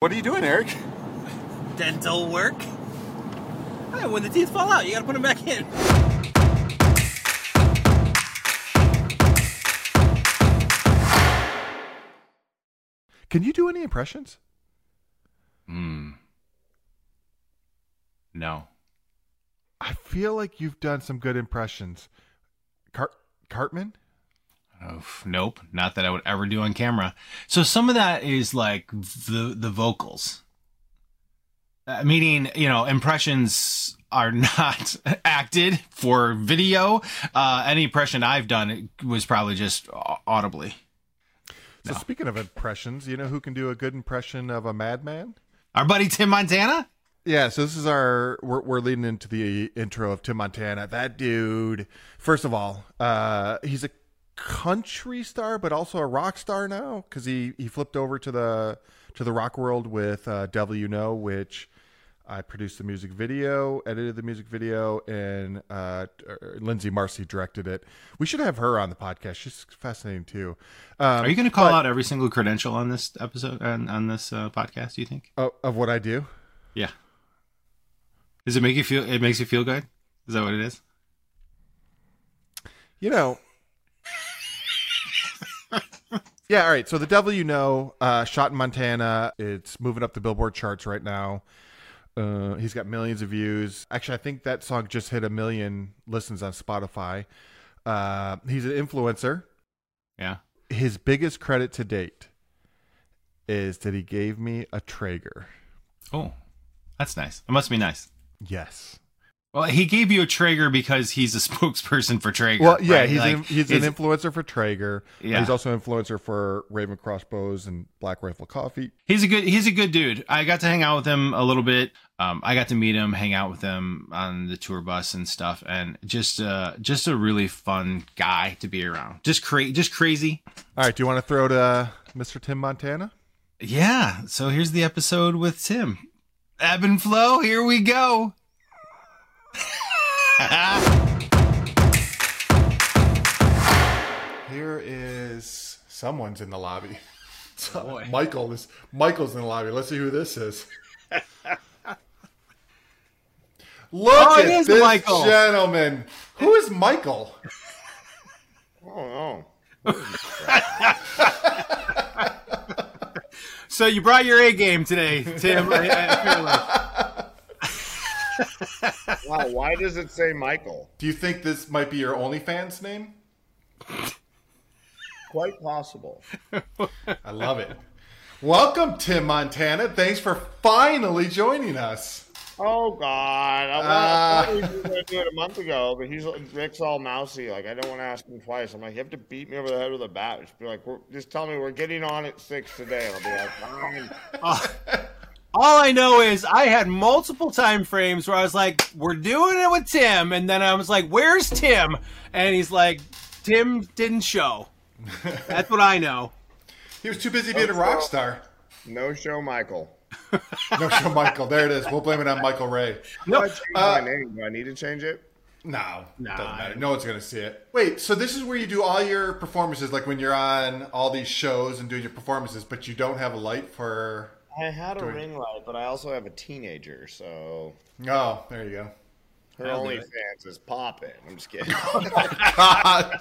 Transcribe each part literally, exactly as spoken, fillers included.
What are you doing, Eric? Dental work. Hey, when the teeth fall out, you gotta put them back in. Can you do any impressions? Hmm. No. I feel like you've done some good impressions. Cart Cartman? Oh, nope, not that I would ever do on camera. So some of that is like the the vocals. Uh, meaning, you know, impressions are not acted for video. Uh, any impression I've done was probably just audibly. So No. speaking of impressions, you know who can do a good impression of a madman? Our buddy Tim Montana? Yeah, so this is our, we're, we're leading into the intro of Tim Montana. That dude, first of all, uh, he's a country star, but also a rock star now, because he, he flipped over to the to the rock world with uh, Devil You Know, which I produced the music video, edited the music video, and uh, Lindsay Marcy directed it. We should have her on the podcast. She's fascinating too. Um, Are you going to call but, out every single credential on this episode, on, on this uh, podcast, do you think? of, of what I do? Yeah. Does it make you feel, it makes you feel good? Is that what it is? You know. Yeah, all right. So The Devil You Know, uh, shot in Montana. It's moving up the Billboard charts right now. Uh, he's got millions of views. Actually, I think that song just hit a million listens on Spotify. Uh, he's an influencer. Yeah. His biggest credit to date is that he gave me a Traeger. Oh, that's nice. It must be nice. Yes. Well, he gave you a Traeger because he's a spokesperson for Traeger. Well, yeah, right? he's like, an, he's an influencer for Traeger. Yeah. He's also an influencer for Raven Crossbows and Black Rifle Coffee. He's a good he's a good dude. I got to hang out with him a little bit. Um, I got to meet him, hang out with him on the tour bus and stuff, and just uh, just a really fun guy to be around. Just cra- just crazy. All right, do you want to throw to Mister Tim Montana? Yeah. So here's the episode with Tim. Ebb and flow. Here we go. Here is someone's in the lobby. Oh, boy. Michael is Michael's in the lobby. Let's see who this is. Look Oh, at it is this Michael. gentleman. Who is Michael? Oh So you brought your A game today, Tim. I, I feel like. no! Wow, why does it say Michael? Do you think this might be your OnlyFans name? Quite possible. I love it. Welcome, Tim Montana. Thanks for finally joining us. Oh God! I Uh. thought we were going to do it a month ago, but he's Rick's all mousy. Like I don't want to ask him twice. I'm like, you have to beat me over the head with a bat. Just be like, we're, just tell me we're getting on at six today. And I'll be like, fine. All I know is I had multiple time frames where I was like, we're doing it with Tim. And then I was like, where's Tim? And he's like, Tim didn't show. That's what I know. He was too busy being a rock star. No show, Michael. No show Michael. There it is. We'll blame it on Michael Ray. No, I changed uh, my name. Do I need to change it? No, Nah. doesn't matter. No one's going to see it. Wait, so this is where you do all your performances, like when you're on all these shows and doing your performances, but you don't have a light for... I had a Doing- ring light, but I also have a teenager, so Oh, there you go. her I'll do OnlyFans is popping. I'm just kidding. God.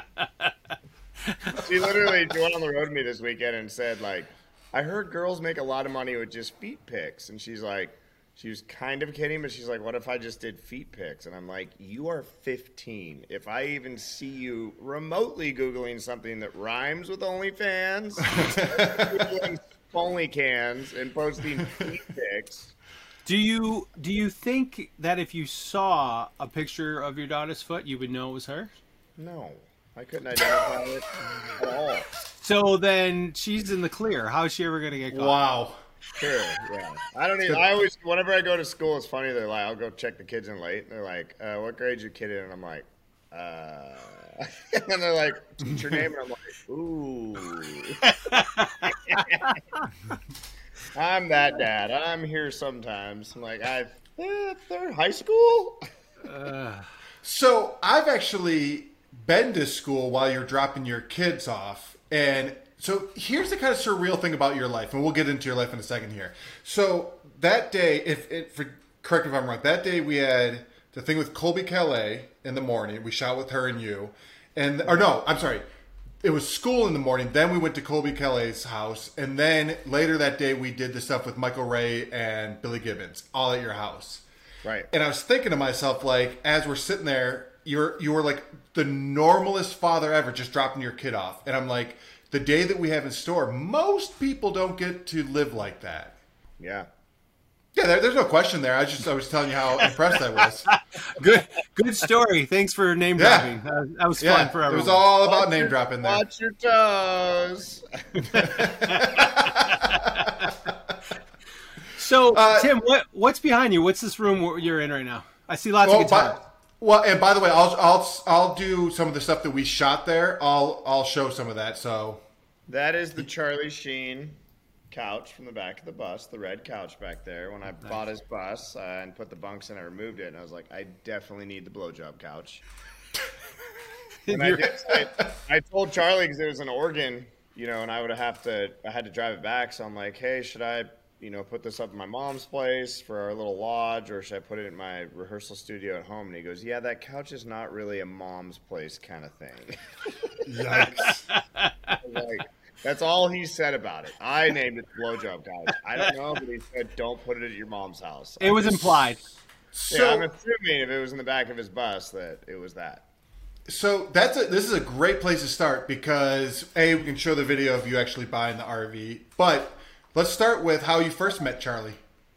She literally she went on the road with me this weekend and said, like, I heard girls make a lot of money with just feet pics. And she's like, she was kind of kidding, but she's like, what if I just did feet pics? And I'm like, you are fifteen. If I even see you remotely Googling something that rhymes with OnlyFans, Googling only cans and posting feet pics. Do you do you think that if you saw a picture of your daughter's foot, you would know it was her? No, I couldn't identify it at all. So then she's in the clear. How is she ever going to get caught? Wow. Sure, yeah. I don't even. I always, whenever I go to school, it's funny. They're like, I'll go check the kids in late. And they're like, uh, "What grade's your kid in?" And I'm like, "Uh," and they're like, "What's your name?" And I'm like, "Ooh." I'm that dad. I'm here sometimes. I'm like, I, eh, they're high school. Uh, So I've actually been to school while you're dropping your kids off, and So here's the kind of surreal thing about your life, and we'll get into your life in a second here. So that day, if, if for, correct me if I'm wrong, that day we had the thing with Colby Calais in the morning. We shot with her and you, and or no, I'm sorry, it was school in the morning. Then we went to Colby Calais' house, and then later that day we did the stuff with Michael Ray and Billy Gibbons, all at your house. Right. And I was thinking to myself, like, as we're sitting there, you're you were like the normalest father ever, just dropping your kid off, and I'm like, the day that we have in store, most people don't get to live like that. Yeah. Yeah, there, there's no question there. I just I was telling you how impressed I was. Good, good story. Thanks for name Yeah. dropping. That, that was Yeah, fun for it everyone. was all about Watch name your- dropping there. Watch your toes. So, Uh, Tim, what what's behind you? What's this room where you're in right now? I see lots Well, of guitars. by, well, and by the way, I'll I'll I'll do some of the stuff that we shot there. I'll I'll show some of that. So That is the Charlie Sheen couch from the back of the bus, the red couch back there. When I bought his bus uh, and put the bunks in, I removed it, and I was like, I definitely need the blowjob couch. And I, You're- did, I, I told Charlie because it was in Oregon, you know, and I would have to, I had to drive it back. So I'm like, hey, should I, you know, put this up in my mom's place for our little lodge, or should I put it in my rehearsal studio at home? And he goes, yeah, that couch is not really a mom's place kind of thing. yikes. I was like, that's all he said about it. I named it the blowjob couch. I don't know, but he said, don't put it at your mom's house. it was implied. So Yeah, I'm assuming if it was in the back of his bus that it was that. so that's a, this is a great place to start because A, we can show the video of you actually buying the R V, but let's start with how you first met Charlie.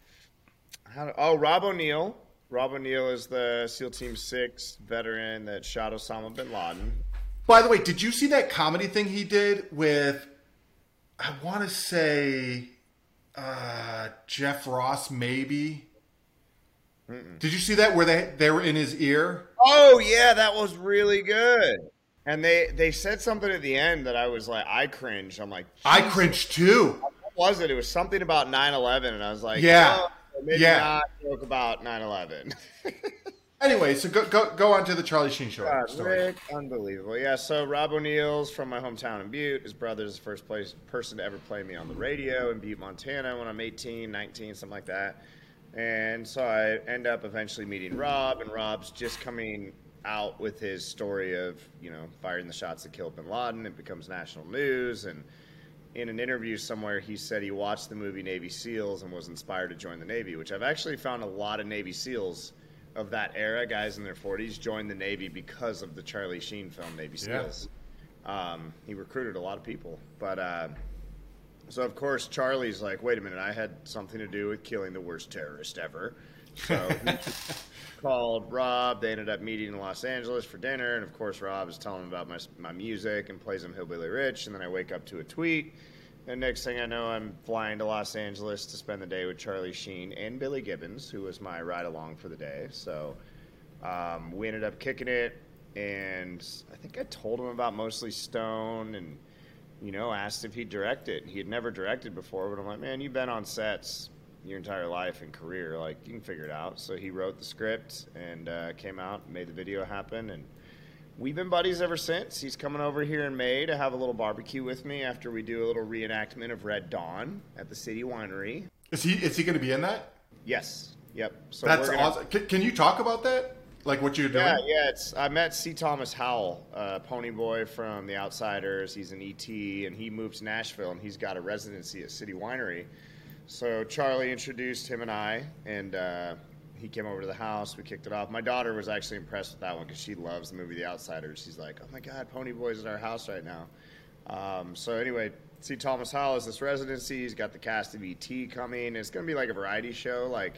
How, oh, Rob O'Neill. Rob O'Neill is the SEAL Team six veteran that shot Osama bin Laden. By the way, did you see that comedy thing he did with, I want to say, uh, Jeff Ross, maybe? Mm-mm. Did you see that where they, they were in his ear? Oh, yeah, that was really good. And they, they said something at the end that I was like, I cringed. I'm like, I Jesus. cringed too. What was it? It was something about nine eleven, and I was like, Yeah. oh, maybe Yeah. not joke about nine eleven. Anyway, so go go go on to the Charlie Sheen show God, story. Rick, unbelievable. Yeah, so Rob O'Neill's from my hometown in Butte. His brother's the first place, person to ever play me on the radio in Butte, Montana when I'm eighteen, nineteen, something like that. And so I end up eventually meeting Rob, and Rob's just coming out with his story of, you know, firing the shots that killed bin Laden. It becomes national news, and in an interview somewhere, he said he watched the movie Navy SEALs and was inspired to join the Navy, which I've actually found a lot of Navy SEALs of that era, guys in their forties, joined the Navy because of the Charlie Sheen film Navy SEALs. Yeah. Um, he recruited a lot of people. But uh, so, of course, Charlie's like, wait a minute, I had something to do with killing the worst terrorist ever. So he called Rob. They ended up meeting in Los Angeles for dinner. And, of course, Rob is telling him about my, my music and plays him Hillbilly Rich. And then I wake up to a tweet. And next thing I know, I'm flying to Los Angeles to spend the day with Charlie Sheen and Billy Gibbons, who was my ride-along for the day. So um, we ended up kicking it, and I think I told him about Mostly Stone and, you know, asked if he'd direct it. He had never directed before, but I'm like, man, you've been on sets your entire life and career. Like, you can figure it out. So he wrote the script and uh, came out and made the video happen, and we've been buddies ever since. He's coming over here in May to have a little barbecue with me after we do a little reenactment of Red Dawn at the City Winery. Is he is he going to be in that? Yes. Yep. So That's we're gonna, awesome. Can, can you talk about that? Like what you're doing? Yeah, yeah. It's I met C. Thomas Howell, uh, Pony Boy from The Outsiders. He's an E T, and he moved to Nashville, and he's got a residency at City Winery. So Charlie introduced him and I, and uh, he came over to the house. We kicked it off. My daughter was actually impressed with that one because she loves the movie The Outsiders. She's like, oh, my God, Pony Boy's at our house right now. Um, so anyway, C. Thomas Howell is this residency. He's got the cast of E T coming. It's going to be like a variety show, like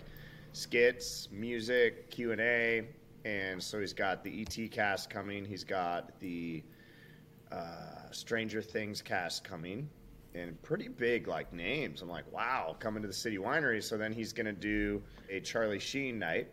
skits, music, Q and A. And so he's got the E T cast coming. He's got the uh, Stranger Things cast coming. And pretty big, like, names. I'm like, wow, coming to the City Winery. So then he's going to do a Charlie Sheen night.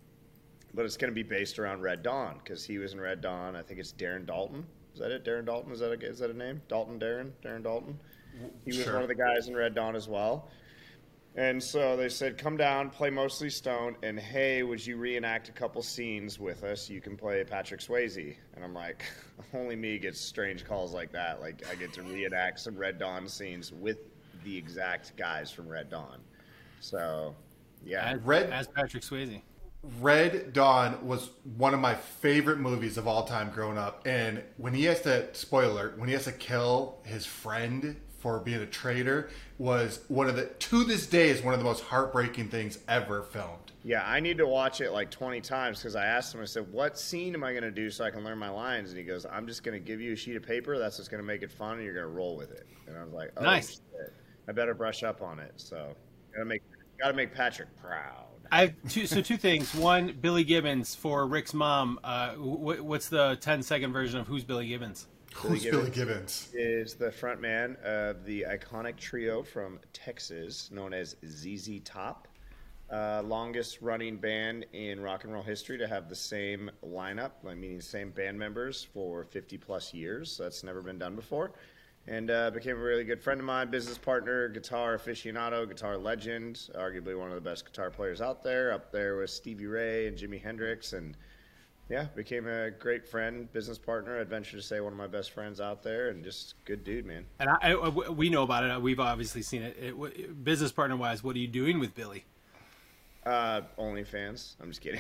But it's going to be based around Red Dawn because he was in Red Dawn. I think it's Darren Dalton. Is that it? Darren Dalton? Is that a, is that a name? Dalton Darren? Darren Dalton? He was Sure. one of the guys in Red Dawn as well. And so they said, come down, play mostly Stone, and hey, would you reenact a couple scenes with us? You can play Patrick Swayze. And I'm like, only me gets strange calls like that. Like, I get to reenact some Red Dawn scenes with the exact guys from Red Dawn. So, yeah. As, Red- as Patrick Swayze. Red Dawn was one of my favorite movies of all time growing up. And when he has to, spoiler, when he has to kill his friend for being a traitor was one of the, to this day, is one of the most heartbreaking things ever filmed. Yeah, I need to watch it like twenty times because I asked him, I said, what scene am I going to do so I can learn my lines? And he goes, I'm just going to give you a sheet of paper. That's what's going to make it fun, and you're going to roll with it. And I was like, oh, Nice. shit. I better brush up on it. So, gotta make, gotta make Patrick proud. I have two, so two things. One, Billy Gibbons for Rick's mom. Uh, wh- what's the ten second version of who's Billy Gibbons? Who's Billy Gibbons? Is the front man of the iconic trio from Texas known as Z Z Top. Uh, longest running band in rock and roll history to have the same lineup, I mean, same band members for fifty plus years. So that's never been done before. And uh, became a really good friend of mine, business partner, guitar aficionado, guitar legend, arguably one of the best guitar players out there, up there with Stevie Ray and Jimi Hendrix. And yeah, became a great friend, business partner. I'd venture to say one of my best friends out there, and just good dude, man. And I, I, we know about it. We've obviously seen it. it business partner wise, what are you doing with Billy? Uh, OnlyFans. I'm just kidding.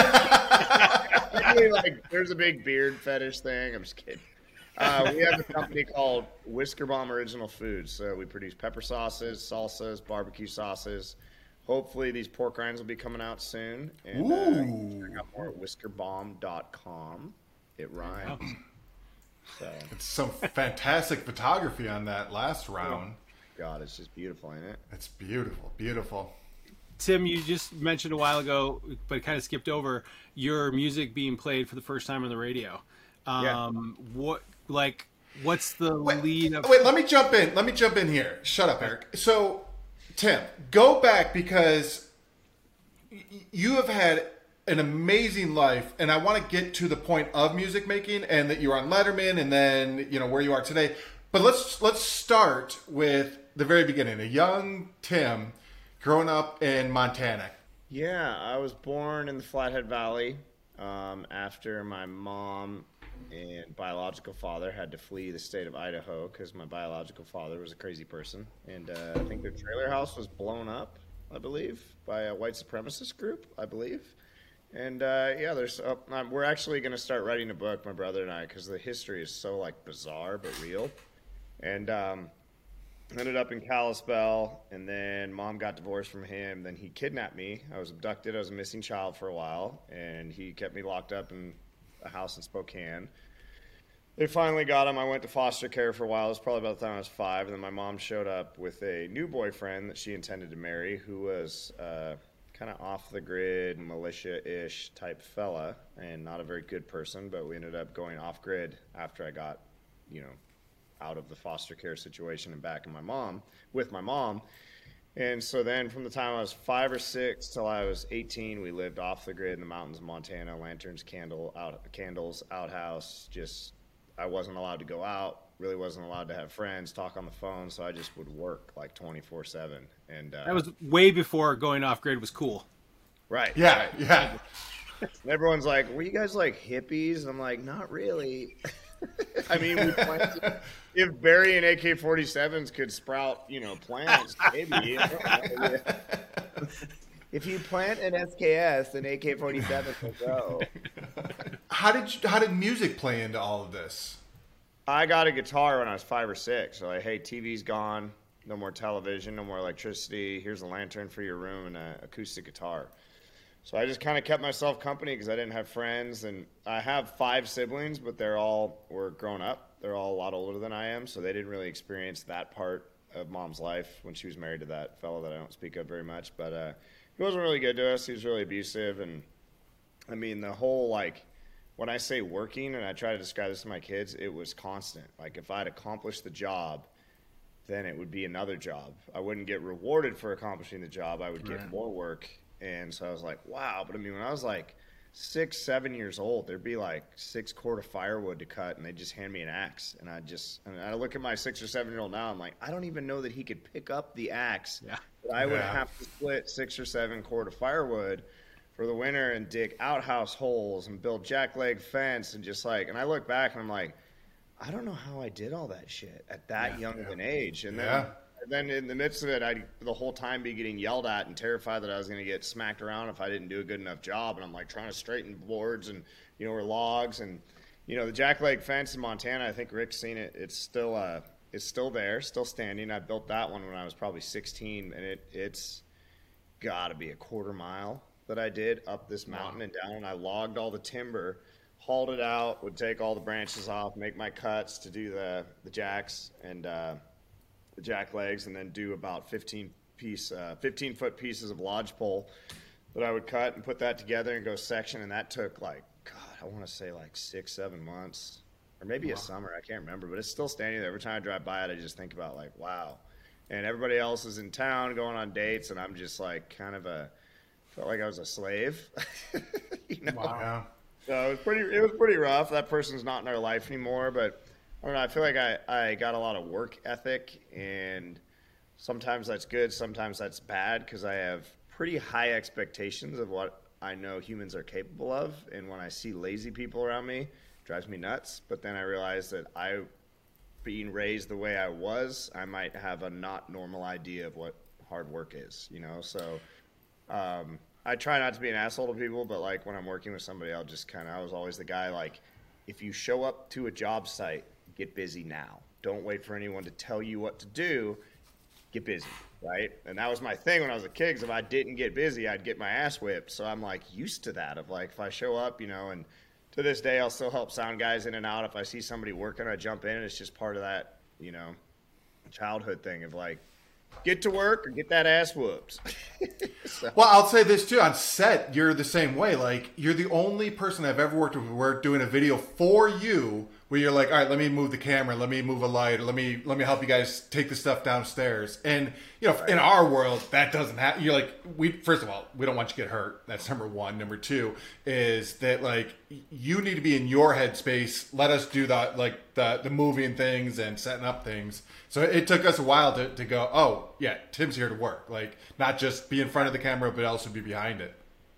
Actually, like, there's a big beard fetish thing. I'm just kidding. Uh, we have a company called Whisker Bomb Original Foods. So we produce pepper sauces, salsas, barbecue sauces. Hopefully these pork rinds will be coming out soon. And uh, check out more at whisker bomb dot com. It rhymes. Wow. So, It's some fantastic photography on that last round. God, it's just beautiful, ain't it? It's beautiful, beautiful. Tim, you just mentioned a while ago, but kind of skipped over your music being played for the first time on the radio. Um, Yeah. What, like, what's the Wait, lead up? wait, let me jump in. Let me jump in here. Shut up, Eric. So, Tim, go back because y- you have had an amazing life, and I want to get to the point of music making and that you're on Letterman and then, you know, where you are today. But let's let's start with the very beginning. A young Tim growing up in Montana. Yeah, I was born in the Flathead Valley um, after my mom and biological father had to flee the state of Idaho because my biological father was a crazy person. And uh, I think their trailer house was blown up, I believe, by a white supremacist group, I believe. And uh, yeah, there's uh, um, we're actually going to start writing a book, my brother and I, because the history is so like bizarre but real. And um, ended up in Kalispell, and then mom got divorced from him. Then he kidnapped me. I was abducted. I was a missing child for a while, and he kept me locked up in a house in Spokane. They finally got him. I went to foster care for a while. It was probably about the time I was five, and then my mom showed up with a new boyfriend that she intended to marry, who was uh, kind of off the grid, militia-ish type fella, and not a very good person. But we ended up going off grid after I got, you know, out of the foster care situation and back in my mom with my mom. And so then from the time I was five or six till I was eighteen, we lived off the grid in the mountains of Montana, lanterns, candle out candles, outhouse. Just, I wasn't allowed to go out, really wasn't allowed to have friends, talk on the phone. So I just would work like twenty-four seven. And uh, That was way before going off grid was cool. right. Yeah, right. yeah. And everyone's like, were you guys like hippies? And I'm like, not really. I mean, we planted, if Barry and A K forty-sevens could sprout, you know, plants, maybe. You know, if you plant an S K S, then A K forty-seven will grow. How did you, how did music play into all of this? I got a guitar when I was five or six. So like, hey, T V's gone, no more television, no more electricity. Here's a lantern for your room and an acoustic guitar. So I just kind of kept myself company because I didn't have friends. And I have five siblings, but they're all were grown up. They're all a lot older than I am, so they didn't really experience that part of mom's life when she was married to that fellow that I don't speak of very much. But uh, he wasn't really good to us. He was really abusive. And, I mean, the whole, like, when I say working, and I try to describe this to my kids, it was constant. Like, if I'd accomplished the job, then it would be another job. I wouldn't get rewarded for accomplishing the job. I would get Right. more work. And so I was like, wow. But I mean, when I was like six, seven years old, there'd be like six cord of firewood to cut, and they'd just hand me an axe. And I just, and I look at my six or seven year old now, I'm like, I don't even know that he could pick up the axe Yeah. But I would Yeah. have to split six or seven cord of firewood for the winter and dig outhouse holes and build jackleg fence and just like, and I look back and I'm like, I don't know how I did all that shit at that Yeah, young yeah. of an age. And then, Yeah. and then in the midst of it, I'd the whole time be getting yelled at and terrified that I was going to get smacked around if I didn't do a good enough job. And I'm like trying to straighten boards and, you know, or logs and, you know, the jackleg fence in Montana, I think Rick's seen it. It's still, uh, it's still there, still standing. I built that one when I was probably sixteen, and it it's got to be a quarter mile that I did up this mountain and down. And I logged all the timber, hauled it out, would take all the branches off, make my cuts to do the the jacks and uh, the jack legs, and then do about fifteen piece, uh, fifteen foot pieces of lodge pole that I would cut and put that together and go section. And that took like, God, I want to say like six, seven months. Or maybe a summer, I can't remember, but it's still standing there. Every time I drive by it, I just think about like, wow. And everybody else is in town going on dates, and I'm just like kind of a felt like I was a slave. you know? Yeah. So it was pretty. It was pretty rough. That person's not in our life anymore, but I don't know. I feel like I I got a lot of work ethic, and sometimes that's good, sometimes that's bad because I have pretty high expectations of what I know humans are capable of, and when I see lazy people around me. Drives me nuts, but then I realized that I, being raised the way I was, I might have a not normal idea of what hard work is, you know? So um, I try not to be an asshole to people, but like when I'm working with somebody, I'll just kind of, I was always the guy like, if you show up to a job site, get busy now. Don't wait for anyone to tell you what to do. Get busy, right? And that was my thing when I was a kid, 'cause if I didn't get busy, I'd get my ass whipped. So I'm like used to that of like, if I show up, you know, and to this day, I'll still help sound guys in and out. If I see somebody working, I jump in. It's just part of that, you know, childhood thing of like, get to work or get that ass whooped. so, Well, I'll say this too. On set, you're the same way. Like, you're the only person I've ever worked with where we're doing a video for you where you're like, all right, let me move the camera, let me move a light, or let me let me help you guys take the stuff downstairs. And you know, in our world, that doesn't happen. You're like, we first of all, we don't want you to get hurt. That's number one. Number two is that like you need to be in your headspace. Let us do that, like the the moving things and setting up things. So it took us a while to, to go, oh yeah, Tim's here to work. Like not just be in front of the camera, but also be behind it.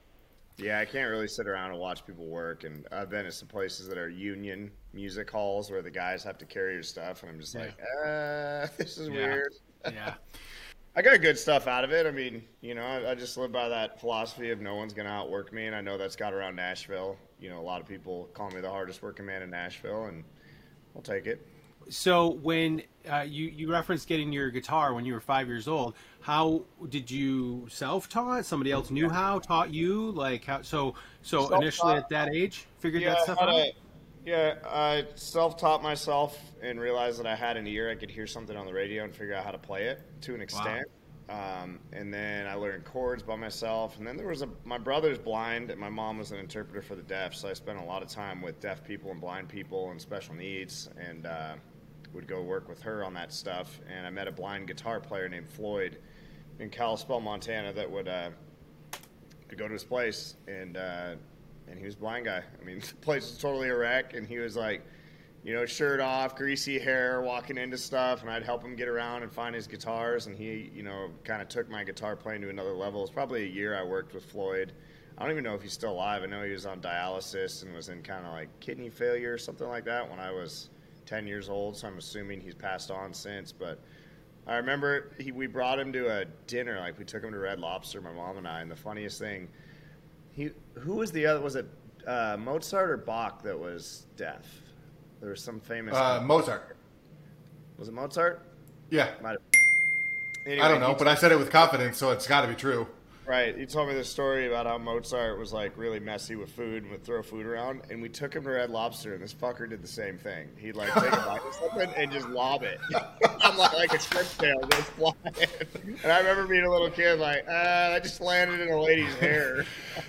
yeah, I can't really sit around and watch people work. And I've been to some places that are union music halls where the guys have to carry your stuff. And I'm just Yeah. like, uh, this is Yeah. weird. Yeah. I got good stuff out of it. I mean, you know, I, I just live by that philosophy of no one's going to outwork me. And I know that's got around Nashville. You know, a lot of people call me the hardest working man in Nashville, and I'll take it. So when uh, you you referenced getting your guitar when you were five years old, how did you self-taught? Somebody else knew how, taught you? Like how? So so Self-taught. initially at that age, figured that stuff I had out. a- yeah, I self-taught myself and realized that I had an ear. I could hear something on the radio and figure out how to play it to an extent. Um, and then I learned chords by myself. And then there was a my brother's blind, and my mom was an interpreter for the deaf, so I spent a lot of time with deaf people and blind people and special needs, and uh, would go work with her on that stuff. And I met a blind guitar player named Floyd in Kalispell, Montana, that would uh, could go to his place, and uh, and he was a blind guy. I mean, the place was totally a wreck, and he was like, you know, shirt off, greasy hair, walking into stuff, and I'd help him get around and find his guitars, and he, you know, kind of took my guitar playing to another level. It was probably a year I worked with Floyd. I don't even know if he's still alive. I know he was on dialysis and was in kind of like kidney failure or something like that when I was ten years old, so I'm assuming he's passed on since, but I remember he, we brought him to a dinner, like we took him to Red Lobster, my mom and I, and the funniest thing, he who was the other, was it uh, Mozart or Bach that was deaf? There was some famous, Uh, Mozart. was it Mozart? Yeah. Might have. Anyway, I don't know, he but I said it with confidence, so it's got to be true. Right. He told me this story about how Mozart was like really messy with food and would throw food around. And we took him to Red Lobster, and this fucker did the same thing. He'd like take a bite of something and just lob it. I'm like, like a shrimp tail goes flying. And I remember being a little kid, like, ah, that just landed in a lady's hair.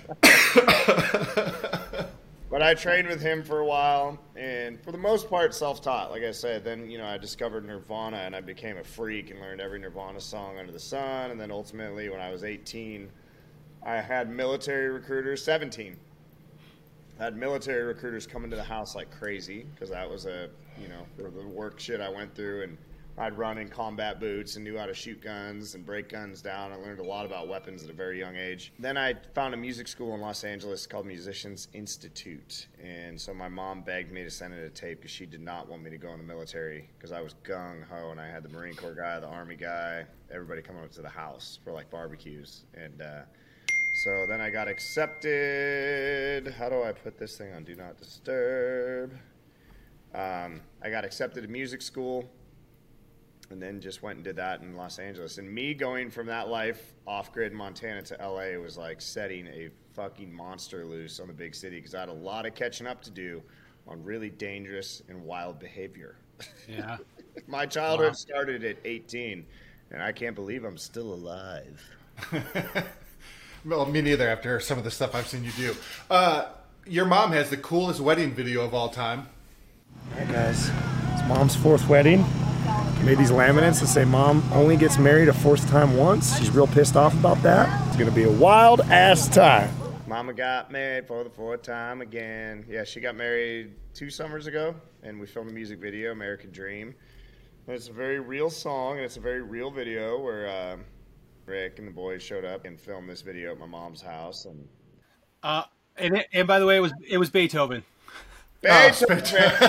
But I trained with him for a while, and for the most part, self-taught. Like I said, then, you know, I discovered Nirvana, and I became a freak and learned every Nirvana song under the sun. And then ultimately, when I was eighteen, I had military recruiters, seventeen. I had military recruiters come into the house like crazy, because that was a, you know, for the work shit I went through. And I'd run in combat boots and knew how to shoot guns and break guns down. I learned a lot about weapons at a very young age. Then I found a music school in Los Angeles called Musicians Institute. And so my mom begged me to send it a tape because she did not want me to go in the military because I was gung-ho and I had the Marine Corps guy, the Army guy, everybody coming up to the house for like barbecues. And uh, so then I got accepted. How do I put this thing on Do Not Disturb? Um, I got accepted to music school. And then just went and did that in Los Angeles. And me going from that life off-grid Montana to L A was like setting a fucking monster loose on the big city because I had a lot of catching up to do on really dangerous and wild behavior. Yeah. My childhood Wow. started at eighteen, and I can't believe I'm still alive. Well, me neither after some of the stuff I've seen you do. Uh, your mom has the coolest wedding video of all time. All right, guys. It's Mom's fourth wedding. Made these laminates that say Mom only gets married a fourth time once. She's real pissed off about that. It's going to be a wild ass time. Mama got married for the fourth time again. Yeah, she got married two summers ago, and we filmed a music video, American Dream. And it's a very real song, and it's a very real video where uh, Rick and the boys showed up and filmed this video at my mom's house. And Uh, and, it, and by the way, it was it was Beethoven. Beethoven.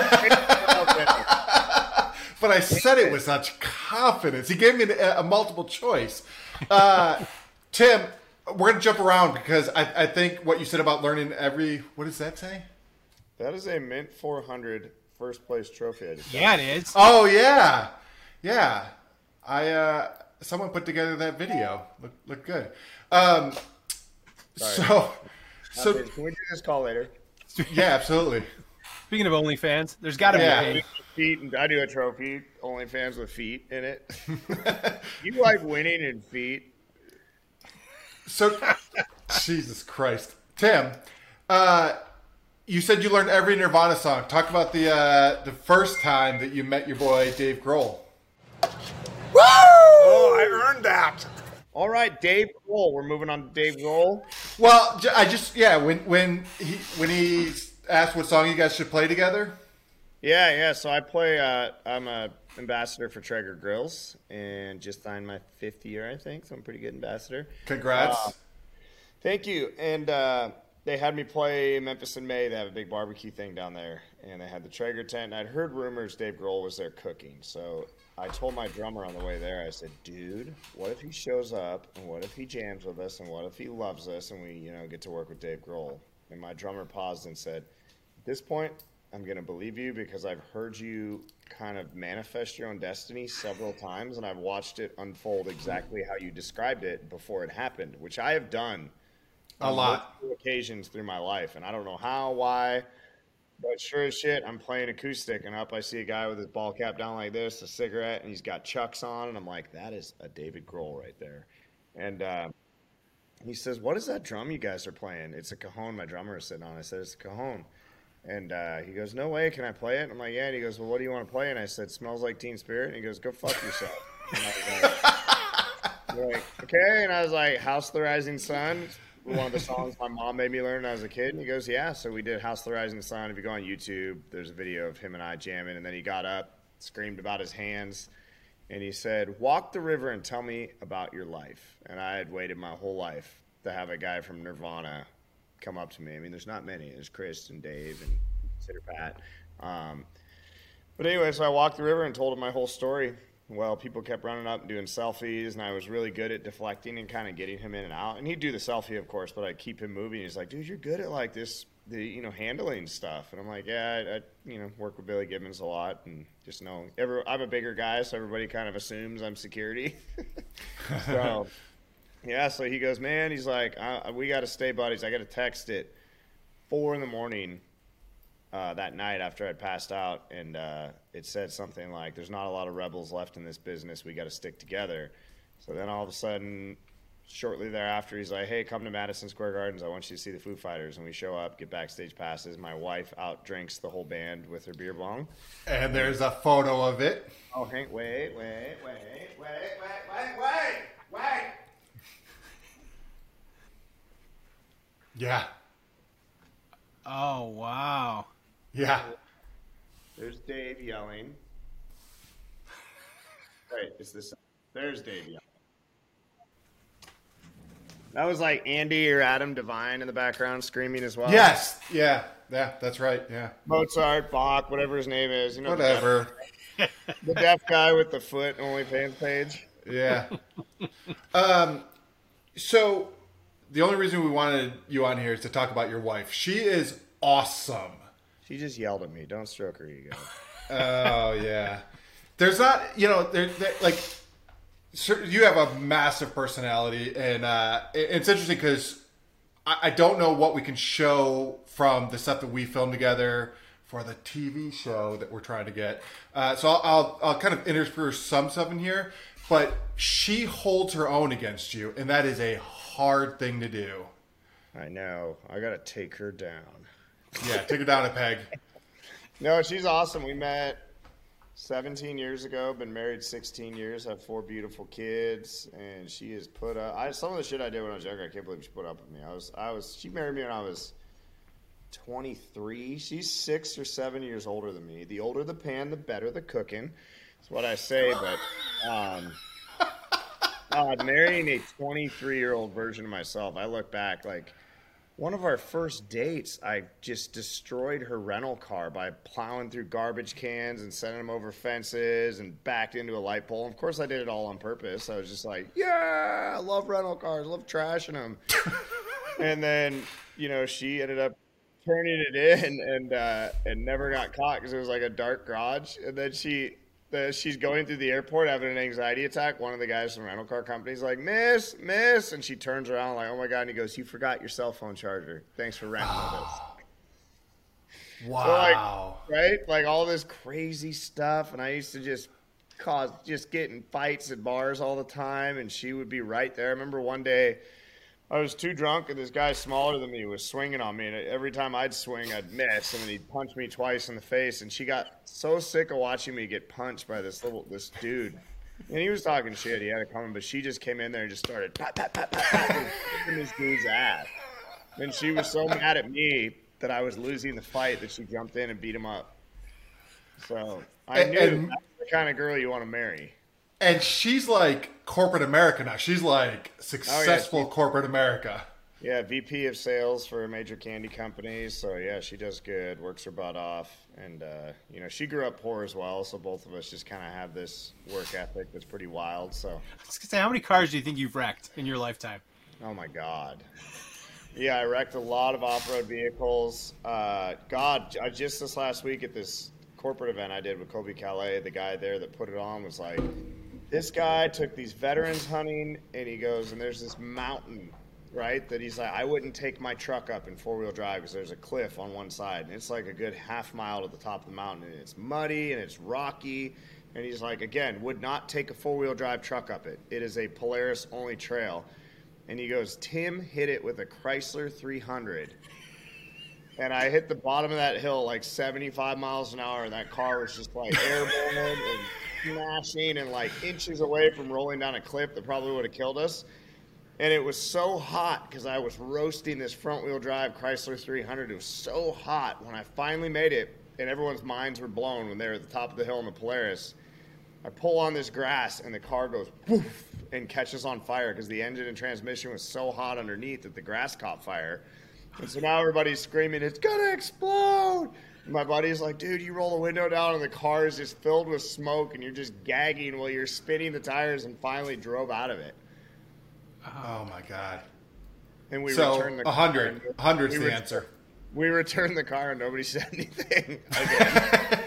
But I said it with such confidence. He gave me a, a multiple choice. Uh, Tim, we're going to jump around because I, I think what you said about learning every, what does that say? That is a Mint four hundred first place trophy. I just Yeah, it is. Oh, yeah. Yeah. I, uh, someone put together that video. Look, look good. Um, so, so, Can we do this call later? yeah, absolutely. Speaking of OnlyFans, there's got to be Yeah. a page. Feet, and I do a trophy, OnlyFans with feet in it. You like winning in feet? So, Jesus Christ. Tim, uh, you said you learned every Nirvana song. Talk about the uh, the first time that you met your boy Dave Grohl. Oh, I earned that. All right, Dave Grohl. We're moving on to Dave Grohl. Well, j- I just yeah, when when he when he asked what song you guys should play together. Yeah, yeah. So I play. Uh, I'm a ambassador for Traeger Grills, and just signed my fifth year, I think. So I'm a pretty good ambassador. Congrats. Uh, thank you. And uh, they had me play Memphis in May. They have a big barbecue thing down there, and they had the Traeger tent. And I'd heard rumors Dave Grohl was there cooking, so I told my drummer on the way there. I said, "Dude, what if he shows up, and what if he jams with us, and what if he loves us, and we, you know, get to work with Dave Grohl?" And my drummer paused and said, "At this point, I'm going to believe you because I've heard you kind of manifest your own destiny several times, and I've watched it unfold exactly how you described it before it happened, which I have done A on lot. multiple occasions through my life. And I don't know how, why, but sure as shit, I'm playing acoustic, and up I see a guy with his ball cap down like this, a cigarette, and he's got Chucks on, and I'm like, that is a David Grohl right there. And uh, he says, "What is that drum you guys are playing?" "It's a cajon my drummer is sitting on." I said, "It's a cajon." And uh, he goes, "No way, can I play it?" And I'm like, "Yeah." And he goes, "Well, what do you want to play?" And I said, "Smells Like Teen Spirit." And he goes, "Go fuck yourself." And I was like, like, okay. And I was like, "House of the Rising Sun," one of the songs my mom made me learn when I was a kid. And he goes, "Yeah." So we did House of the Rising Sun. If you go on YouTube, there's a video of him and I jamming. And then he got up, screamed about his hands, and he said, "Walk the river and tell me about your life." And I had waited my whole life to have a guy from Nirvana come up to me. I mean, there's not many. There's Chris and Dave and Consider Pat. Um, but anyway, so I walked the river and told him my whole story. Well, people kept running up and doing selfies, and I was really good at deflecting and kind of getting him in and out. And he'd do the selfie, of course, but I'd keep him moving. He's like, "Dude, you're good at like this, the you know, handling stuff." And I'm like, "Yeah, I, I you know, work with Billy Gibbons a lot, and just know, every, I'm a bigger guy, so everybody kind of assumes I'm security." So. Yeah, so he goes, "Man," he's like, I, we got to stay buddies. I got to text at four in the morning uh, that night after I'd passed out, and uh, it said something like, "There's not a lot of rebels left in this business. We got to stick together." So then all of a sudden, shortly thereafter, he's like, "Hey, come to Madison Square Gardens. I want you to see the Foo Fighters." And we show up, get backstage passes. My wife out drinks the whole band with her beer bong. And there's a photo of it. Oh, Hank, wait, wait, wait, wait, wait, wait, wait, wait. Yeah. Oh, wow. Yeah. There's Dave yelling. Wait, it's this. There's Davey. That was like Andy or Adam Devine in the background screaming as well. Yes. Yeah. Yeah. That's right. Yeah. Mozart, Bach, whatever his name is. You know, Whatever. The deaf, the deaf guy with the foot OnlyFans page. Yeah. um. So, the only reason we wanted you on here is to talk about your wife. She is awesome. She just yelled at me. Don't stroke her ego. Oh yeah. There's not, you know, there, there like. Sir, you have a massive personality, and uh, it- it's interesting because I, I don't know what we can show from the stuff that we filmed together for the T V show that we're trying to get. Uh, so I'll, I'll I'll kind of intersperse some stuff in here, but she holds her own against you, and that is a hard thing to do. I know. I got to take her down. Yeah, take her down a peg. No, she's awesome. We met seventeen years ago, been married sixteen years, have four beautiful kids, and she has put up I some of the shit I did when I was younger, I can't believe she put up with me. I was I was she married me when I was twenty-three. She's six or seven years older than me. The older the pan, the better the cooking. That's what I say, but um uh, marrying a twenty-three-year-old version of myself, I look back like one of our first dates, I just destroyed her rental car by plowing through garbage cans and sending them over fences and backed into a light pole. And of course, I did it all on purpose. I was just like, yeah, I love rental cars, love trashing them. And then, you know, she ended up turning it in and uh, and never got caught because it was like a dark garage. And then she... The, she's going through the airport having an anxiety attack. One of the guys from the rental car company is like, miss, miss. And she turns around like, oh, my God. And he goes, you forgot your cell phone charger. Thanks for renting with us. Wow. So like, right? Like all this crazy stuff. And I used to just cause, just get in fights at bars all the time. And she would be right there. I remember one day I was too drunk and this guy smaller than me was swinging on me. And every time I'd swing, I'd miss. And then he'd punch me twice in the face. And she got so sick of watching me get punched by this little, this dude. And he was talking shit. He had it coming. But she just came in there and just started pat, pat, pat, pat, pat, and kicking this dude's ass. And she was so mad at me that I was losing the fight that she jumped in and beat him up. So I And- knew and- that's the kind of girl you want to marry. And she's like corporate America now. She's like successful corporate America. Yeah, V P of sales for a major candy company. So, yeah, she does good, works her butt off. And, uh, you know, she grew up poor as well. So both of us just kind of have this work ethic that's pretty wild. So, I was gonna say, how many cars do you think you've wrecked in your lifetime? oh, my God. Yeah, I wrecked a lot of off-road vehicles. Uh, God, I just this last week at this corporate event I did with Kobe Calais, the guy there that put it on was like, this guy took these veterans hunting, and he goes, and there's this mountain, right, that he's like, I wouldn't take my truck up in four-wheel drive because there's a cliff on one side, and it's like a good half mile to the top of the mountain, and it's muddy, and it's rocky, and he's like, again, would not take a four-wheel drive truck up it. It is a Polaris-only trail. And he goes, Tim hit it with a Chrysler three hundred. And I hit the bottom of that hill like seventy-five miles an hour, and that car was just like airborne and smashing and like inches away from rolling down a cliff that probably would have killed us. And it was so hot because I was roasting this front-wheel drive Chrysler three hundred. It was so hot when I finally made it, and everyone's minds were blown when they were at the top of the hill in the Polaris. I pull on this grass, and the car goes poof and catches on fire because the engine and transmission was so hot underneath that the grass caught fire. And so now everybody's screaming, it's going to explode. And my buddy's like, dude, you roll the window down, and the car is just filled with smoke, and you're just gagging while you're spinning the tires, and finally drove out of it. Oh my God. And we So returned the a hundred, a hundred's we the ret- answer. We returned the car, and nobody said anything again.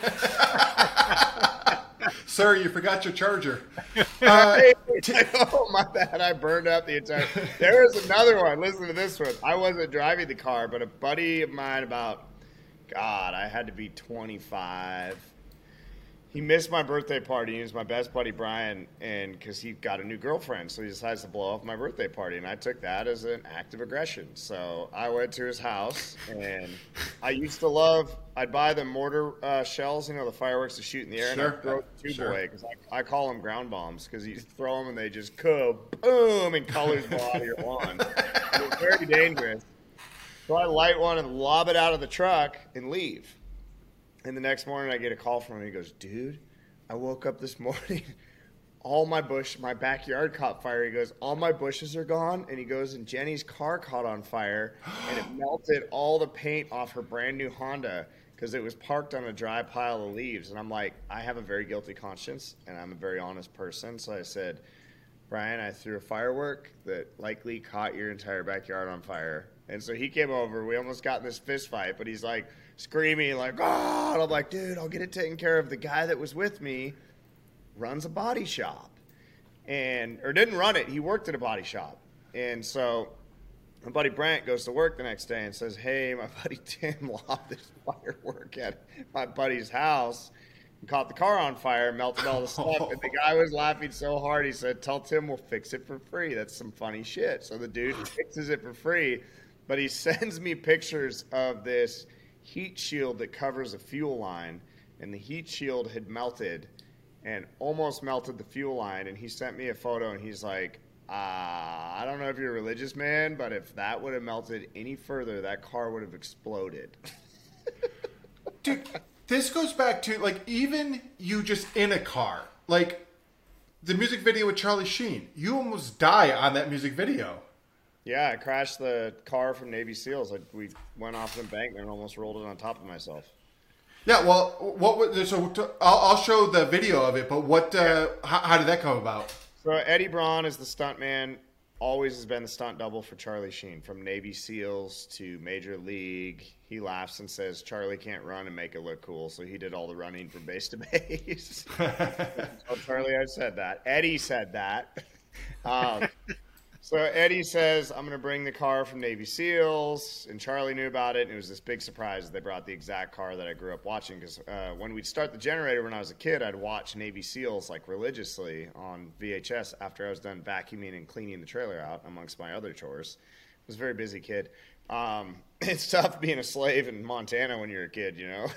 Sir, you forgot your charger. Uh, Oh, my bad. I burned up the entire... There was another one. Listen to this one. I wasn't driving the car, but a buddy of mine about... God, I had to be twenty-five. He missed my birthday party. He was my best buddy, Brian, and because he got a new girlfriend, so he decides to blow off my birthday party, and I took that as an act of aggression. So I went to his house, and I used to love, I'd buy the mortar uh, shells, you know, the fireworks to shoot in the air, Sure. and I'd throw the tube Sure. away, because I, I call them ground bombs, because you throw them and they just go boom, and colors blow out of your lawn. It was very dangerous. So I light one and lob it out of the truck and leave. And the next morning I get a call from him. He goes, dude, I woke up this morning. all my bush, my backyard caught fire. He goes, all my bushes are gone. And he goes, and Jenny's car caught on fire, and it melted all the paint off her brand new Honda because it was parked on a dry pile of leaves. And I'm like, I have a very guilty conscience, and I'm a very honest person. So I said, Brian, I threw a firework that likely caught your entire backyard on fire. And so he came over. We almost got in this fist fight, but he's like screaming, like, oh, and I'm like, dude, I'll get it taken care of. The guy that was with me runs a body shop, and or didn't run it. He worked at a body shop. And so my buddy Brent goes to work the next day and says, hey, my buddy Tim lobbed this firework at my buddy's house and caught the car on fire, melted all the stuff. And the guy was laughing so hard, he said, tell Tim we'll fix it for free. That's some funny shit. So the dude fixes it for free, but he sends me pictures of this heat shield that covers a fuel line, and the heat shield had melted and almost melted the fuel line. And he sent me a photo, and he's like, uh, I don't know if you're a religious man, but if that would have melted any further, that car would have exploded. Dude, this goes back to, like, even you just in a car. Like, the music video with Charlie Sheen. You almost die on that music video. Yeah, I crashed the car from Navy SEALs. I, we went off an embankment and almost rolled it on top of myself. Yeah, well, what was so? To, I'll, I'll show the video of it. But what? Uh, how, how did that come about? So Eddie Braun is the stuntman. Always has been the stunt double for Charlie Sheen, from Navy SEALs to Major League. He laughs and says Charlie can't run and make it look cool, so he did all the running from base to base. So Charlie, I said that. Eddie said that. Um, So Eddie says, I'm going to bring the car from Navy SEALs, and Charlie knew about it, and it was this big surprise that they brought the exact car that I grew up watching, because uh, when we'd start the generator when I was a kid, I'd watch Navy SEALs like religiously on V H S after I was done vacuuming and cleaning the trailer out, amongst my other chores. I was a very busy kid. Um, it's tough being a slave in Montana when you're a kid, you know?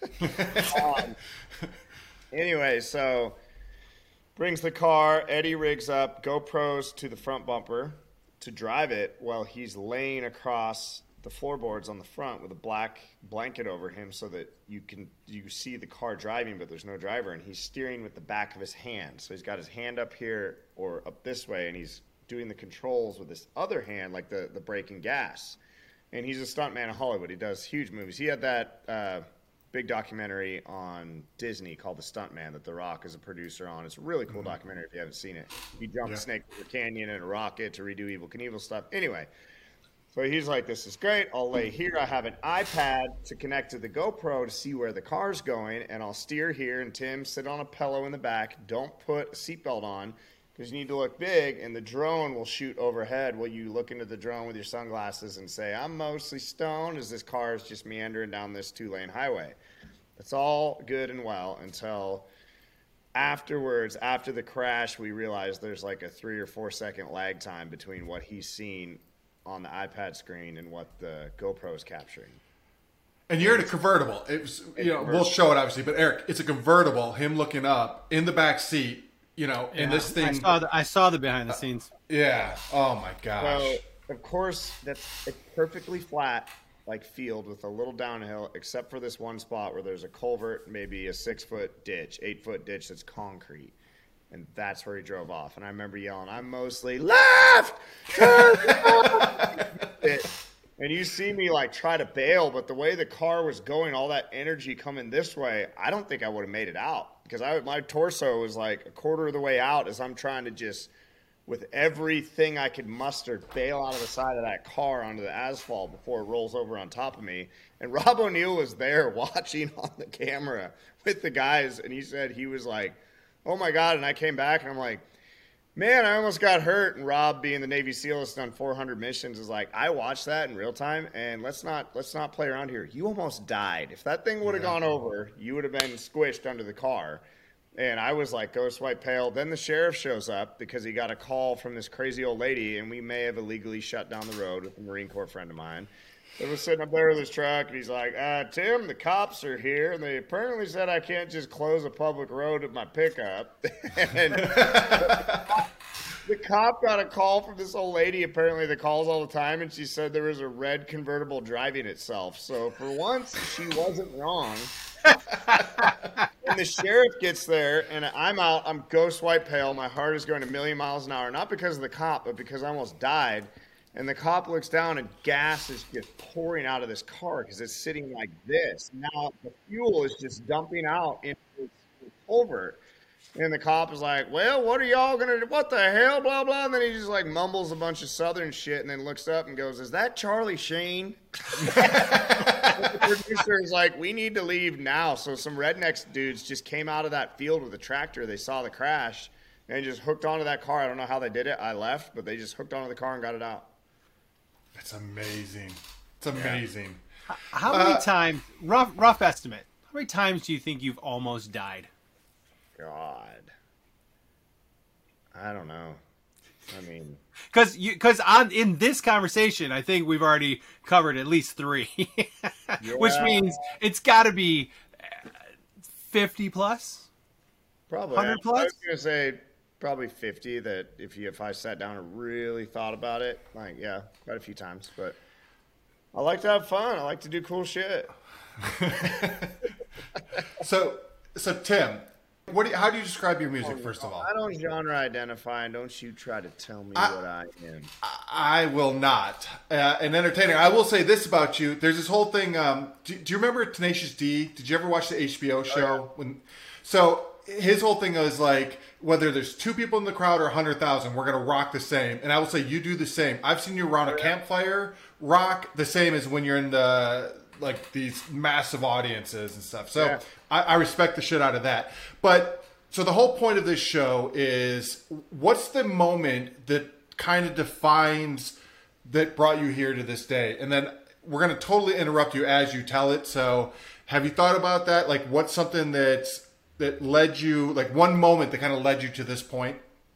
um, anyway, so... brings the car, Eddie rigs up GoPros to the front bumper to drive it while he's laying across the floorboards on the front with a black blanket over him so that you can you see the car driving, but there's no driver, and he's steering with the back of his hand. So he's got his hand up here or up this way, and he's doing the controls with his other hand, like the, the brake and gas. And he's a stuntman in Hollywood. He does huge movies. He had that... Uh, big documentary on Disney called The Stuntman that The Rock is a producer on. It's a really cool mm-hmm. documentary if you haven't seen it. He jumped yeah. Snake River Canyon in a rocket to redo Evel Knievel stuff. Anyway, so he's like, this is great. I'll lay here. I have an iPad to connect to the GoPro to see where the car's going, and I'll steer here, and Tim, sit on a pillow in the back. Don't put a seatbelt on because you need to look big, and the drone will shoot overhead while you look into the drone with your sunglasses and say, I'm mostly stoned as this car is just meandering down this two-lane highway. That's all good and well until afterwards, after the crash, we realize there's like a three or four second lag time between what he's seeing on the iPad screen and what the GoPro is capturing. And you're in a convertible. It was, you know, we'll show it obviously, but Eric, it's a convertible. Him looking up in the back seat, you know, yeah, in this thing. I saw the, I saw the behind the scenes. Uh, yeah. Oh my gosh. So of course that's a perfectly flat like field with a little downhill, except for this one spot where there's a culvert, maybe a six foot ditch, eight foot ditch that's concrete. And that's where he drove off. And I remember yelling, I'm mostly left! And you see me like try to bail, but the way the car was going, all that energy coming this way, I don't think I would have made it out. Because I, my torso was like a quarter of the way out as I'm trying to just, with everything I could muster, bail out of the side of that car onto the asphalt before it rolls over on top of me. And Rob O'Neill was there watching on the camera with the guys, and he said he was like, oh my God. And I came back and I'm like, man, I almost got hurt. And Rob, being the Navy SEAL, has done four hundred missions, is like, I watched that in real time, and let's not let's not play around here. You almost died. If that thing would have yeah. gone over, you would have been squished under the car. And I was like, ghost white pale. Then the sheriff shows up because he got a call from this crazy old lady, and we may have illegally shut down the road with a Marine Corps friend of mine. They was sitting up there with his truck, and he's like, uh, Tim, the cops are here, and they apparently said I can't just close a public road with my pickup. And the cop got a call from this old lady, apparently that calls all the time, and she said there was a red convertible driving itself. So for once, she wasn't wrong. And the sheriff gets there, and I'm out. I'm ghost white pale. My heart is going a million miles an hour, not because of the cop, but because I almost died. And the cop looks down, and gas is just pouring out of this car because it's sitting like this. Now the fuel is just dumping out into this culvert. And the cop is like, well, what are y'all going to do? What the hell? Blah, blah. And then he just like mumbles a bunch of Southern shit and then looks up and goes, is that Charlie Sheen? The producer is like, we need to leave now. So some rednecks dudes just came out of that field with a tractor. They saw the crash and just hooked onto that car. I don't know how they did it. I left, but they just hooked onto the car and got it out. That's amazing. It's amazing. How many Uh, times, rough rough estimate, how many times do you think you've almost died? God. I don't know. I mean, Because you, because on in this conversation, I think we've already covered at least three, which Yeah. means it's got to be fifty plus. probably. one hundred I plus? was going to say probably fifty that if you if I sat down and really thought about it, like, yeah, quite a few times. But I like to have fun. I like to do cool shit. So, so Tim, what? Do you, how do you describe your music? First of all, I don't genre identify, and don't you try to tell me I- what I am. I will not. Uh, an entertainer. I will say this about you. There's this whole thing. Um, do, do you remember Tenacious D? Did you ever watch the H B O show? When, so his whole thing is like, whether there's two people in the crowd or a hundred thousand, we're gonna rock the same. And I will say you do the same. I've seen you around a campfire rock the same as when you're in the like these massive audiences and stuff. So Yeah. I, I respect the shit out of that. But so the whole point of this show is, what's the moment that kind of defines that brought you here to this day? And then we're going to totally interrupt you as you tell it. So have you thought about that? Like, what's something that's that led you, like one moment that kind of led you to this point?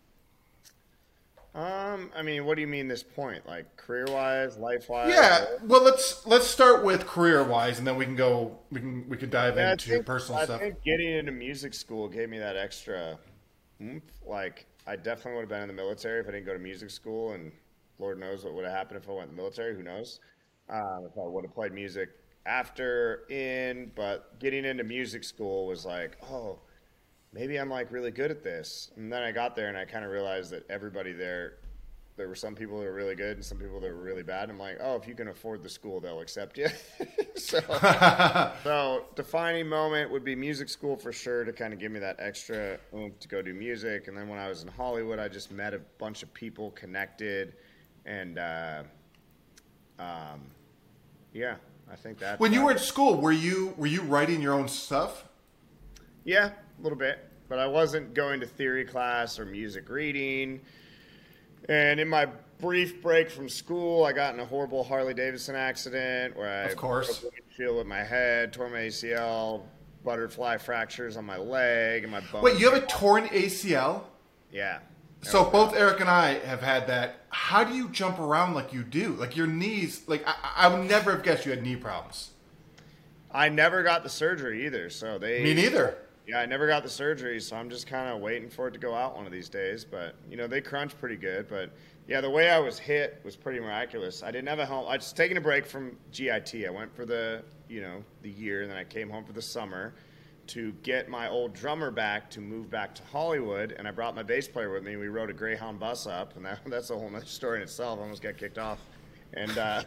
Um, I mean, what do you mean this point? Like career-wise, life-wise? Yeah. Well, let's let's start with career wise, and then we can go. We can we can dive Yeah, I into think, personal I stuff. think getting into music school gave me that extra oomph. Like, I definitely would have been in the military if I didn't go to music school, and Lord knows what would have happened if I went in the military. Who knows? Um, if I would have played music after, in, but getting into music school was like, oh, maybe I'm like really good at this. And then I got there and I kind of realized that everybody there, there were some people that were really good and some people that were really bad. And I'm like, oh, if you can afford the school, they'll accept you. so, so defining moment would be music school for sure, to kind of give me that extra oomph to go do music. And then when I was in Hollywood, I just met a bunch of people, connected, and uh, um, yeah, I think that. When you were in school, were you were you writing your own stuff? Yeah, a little bit, but I wasn't going to theory class or music reading. And in my brief break from school, I got in a horrible Harley Davidson accident where I Of course. broke the windshield with my head, tore my A C L, butterfly fractures on my leg, and my bone. Wait, you have a torn A C L? Yeah. So both Eric and I have had that. How do you jump around like you do? Like your knees, like I, I would never have guessed you had knee problems. I never got the surgery either, so they. Me neither. Yeah, I never got the surgery, so I'm just kind of waiting for it to go out one of these days. But, you know, they crunch pretty good. But, yeah, the way I was hit was pretty miraculous. I didn't have a home. I was taking a break from G I T. I went for the, you know, the year, and then I came home for the summer to get my old drummer back to move back to Hollywood. And I brought my bass player with me. We rode a Greyhound bus up, and that, that's a whole other story in itself. I almost got kicked off. And uh,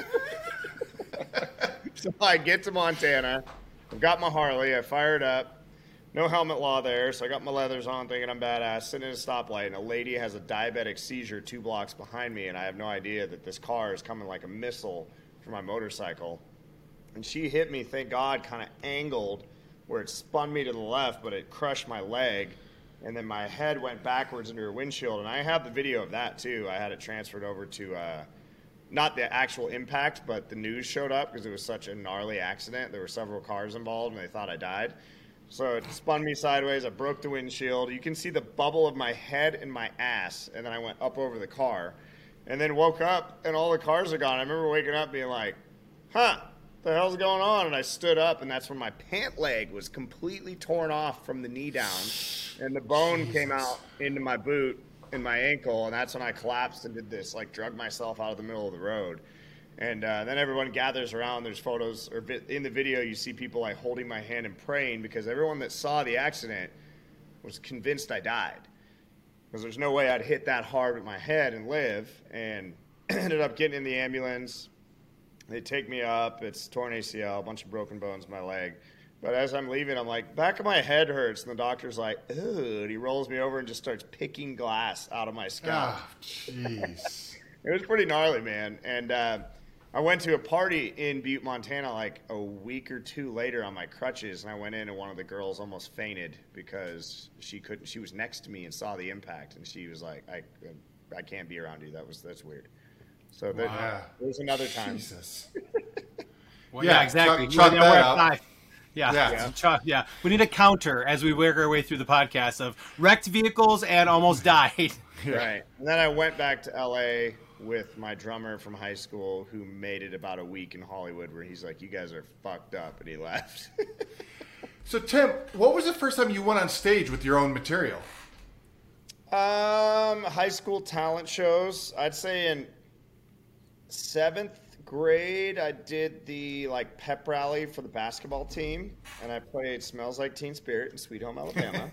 so I get to Montana. I've got my Harley. I fired up. No helmet law there, so I got my leathers on thinking I'm badass, sitting at a stoplight, and a lady has a diabetic seizure two blocks behind me, and I have no idea that this car is coming like a missile for my motorcycle. And she hit me, thank God, kind of angled where it spun me to the left, but it crushed my leg, and then my head went backwards into her windshield, and I have the video of that too. I had it transferred over to, uh, not the actual impact, but the news showed up because it was such a gnarly accident. There were several cars involved, and they thought I died. So it spun me sideways. I broke the windshield. You can see the bubble of my head and my ass, and then I went up over the car, and then woke up, and all the cars are gone. I remember waking up being like, huh, what the hell's going on? And I stood up, and that's when my pant leg was completely torn off from the knee down, and the bone Jesus. came out into my boot and my ankle, and that's when I collapsed and did this, like drug myself out of the middle of the road. And uh, then everyone gathers around. There's photos, or in the video, you see people like holding my hand and praying because everyone that saw the accident was convinced I died. Because there's no way I'd hit that hard with my head and live. And ended up getting in the ambulance. They take me up. It's torn A C L, a bunch of broken bones in my leg. But as I'm leaving, I'm like, back of my head hurts. And the doctor's like, ooh. And he rolls me over and just starts picking glass out of my scalp. Oh, jeez. It was pretty gnarly, man. And uh, I went to a party in Butte, Montana, like a week or two later on my crutches, and I went in and one of the girls almost fainted because she couldn't. She was next to me and saw the impact, and she was like, "I, I can't be around you. That was that's weird." So there, Wow. there's another time. Jesus. Well, Yeah, yeah, exactly. chalk- chalk We're- that we're at up. five. Yeah, Yeah. yeah. Chalk- yeah. We need a counter as we work our way through the podcast of wrecked vehicles and almost died. Right. And then I went back to L A with my drummer from high school who made it about a week in Hollywood where he's like, you guys are fucked up, and he left. So, Tim, what was the first time you went on stage with your own material? Um, high school talent shows. I'd say in seventh grade, I did the like pep rally for the basketball team, and I played "Smells Like Teen Spirit" in Sweet Home Alabama,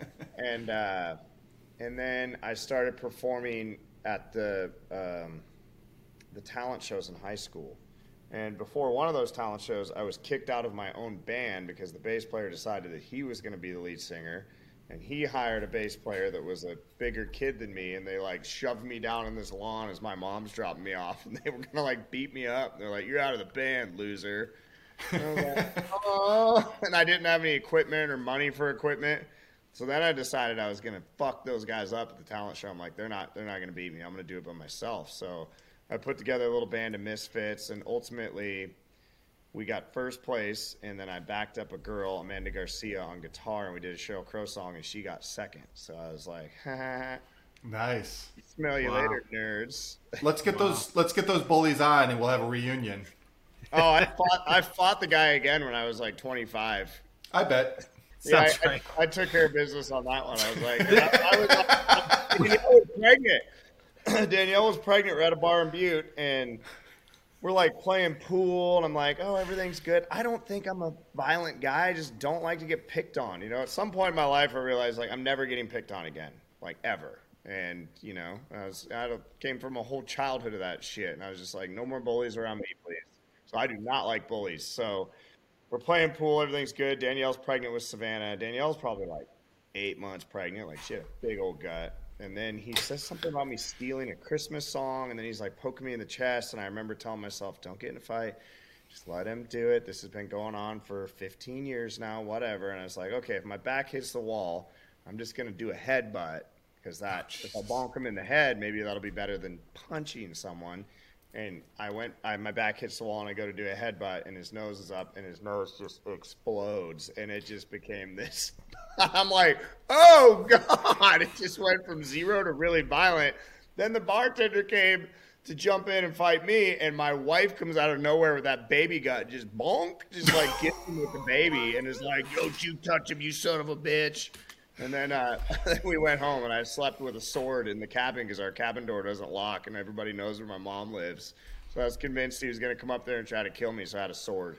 and uh, and then I started performing at the um, the talent shows in high school. And before one of those talent shows, I was kicked out of my own band because the bass player decided that he was going to be the lead singer. And he hired a bass player that was a bigger kid than me, and they like shoved me down in this lawn as my mom's dropping me off, and they were gonna like beat me up. They're like, "You're out of the band, loser." And I was like, "Oh," and I didn't have any equipment or money for equipment, so then I decided I was gonna fuck those guys up at the talent show. I'm like, they're not, they're not gonna beat me. I'm gonna do it by myself. So I put together a little band of misfits, and ultimately we got first place, and then I backed up a girl, Amanda Garcia, on guitar, and we did a Sheryl Crow song, and she got second. So I was like, ha, ha, ha. Nice. Smell you Wow. later, nerds. Let's get those. Let's get those bullies on, and we'll have a reunion. Oh, I fought, I fought the guy again when I was like twenty-five. I bet. Yeah, Sounds I, right. I, I took care of business on that one. I was like, I, I was, I, Danielle was pregnant. Danielle was pregnant. We're at a bar in Butte, and we're like playing pool, and I'm like, oh, everything's good. I don't think I'm a violent guy. I just don't like to get picked on. You know, at some point in my life, I realized like I'm never getting picked on again, like ever. And you know, I was I came from a whole childhood of that shit, and I was just like, no more bullies around me, please. So I do not like bullies. So we're playing pool, everything's good. Danielle's pregnant with Savannah. Danielle's probably like eight months pregnant, like she had a big old gut. And then he says something about me stealing a Christmas song, and then he's like poking me in the chest, and I remember telling myself, don't get in a fight, just let him do it. This has been going on for fifteen years now, whatever. And I was like, okay, if my back hits the wall, I'm just going to do a headbutt, because that, if I bonk him in the head, maybe that'll be better than punching someone. And I went, I, my back hits the wall, and I go to do a headbutt, and his nose is up, and his nose just explodes, and it just became this. I'm like, oh, God. It just went from zero to really violent. Then the bartender came to jump in and fight me, and my wife comes out of nowhere with that baby gut, just bonk, just like gets him with the baby, and is like, don't you touch him, you son of a bitch. And then uh, we went home, and I slept with a sword in the cabin because our cabin door doesn't lock, and everybody knows where my mom lives. So I was convinced he was going to come up there and try to kill me, so I had a sword.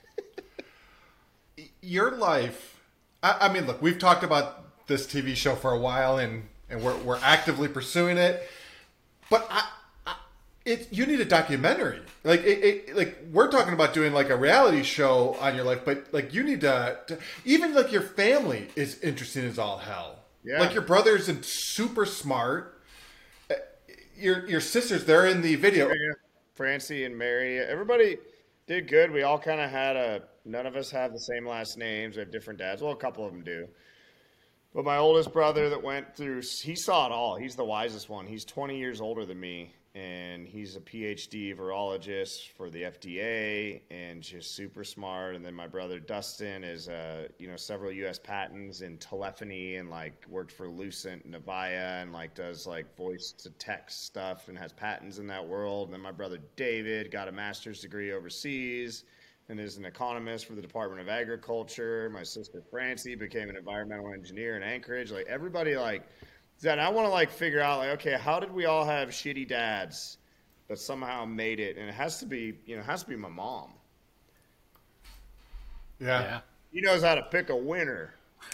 Your life. I, I mean, look, we've talked about this T V show for a while, and and we're we're actively pursuing it. But I, I it you need a documentary. Like it, it, like we're talking about doing like a reality show on your life, but like you need to, to even like your family is interesting as all hell. Yeah. Like your brother's and super smart. Uh, Your your sisters, they're in the video. Francie and Mary, everybody did good. We all kind of had a, none of us have the same last names. We have different dads. Well, a couple of them do. But my oldest brother that went through, he saw it all. He's the wisest one. He's twenty years older than me, and he's a P H D virologist for the F D A and just super smart. And then my brother Dustin is, uh, you know, several U S patents in telephony and like worked for Lucent and Avaya and like does like voice to text stuff and has patents in that world. And then my brother David got a master's degree overseas and is an economist for the Department of Agriculture. My sister Francie became an environmental engineer in Anchorage. Like everybody like that. I want to like figure out like, okay, how did we all have shitty dads that somehow made it, and it has to be, you know, it has to be my mom. Yeah. Yeah. He knows how to pick a winner.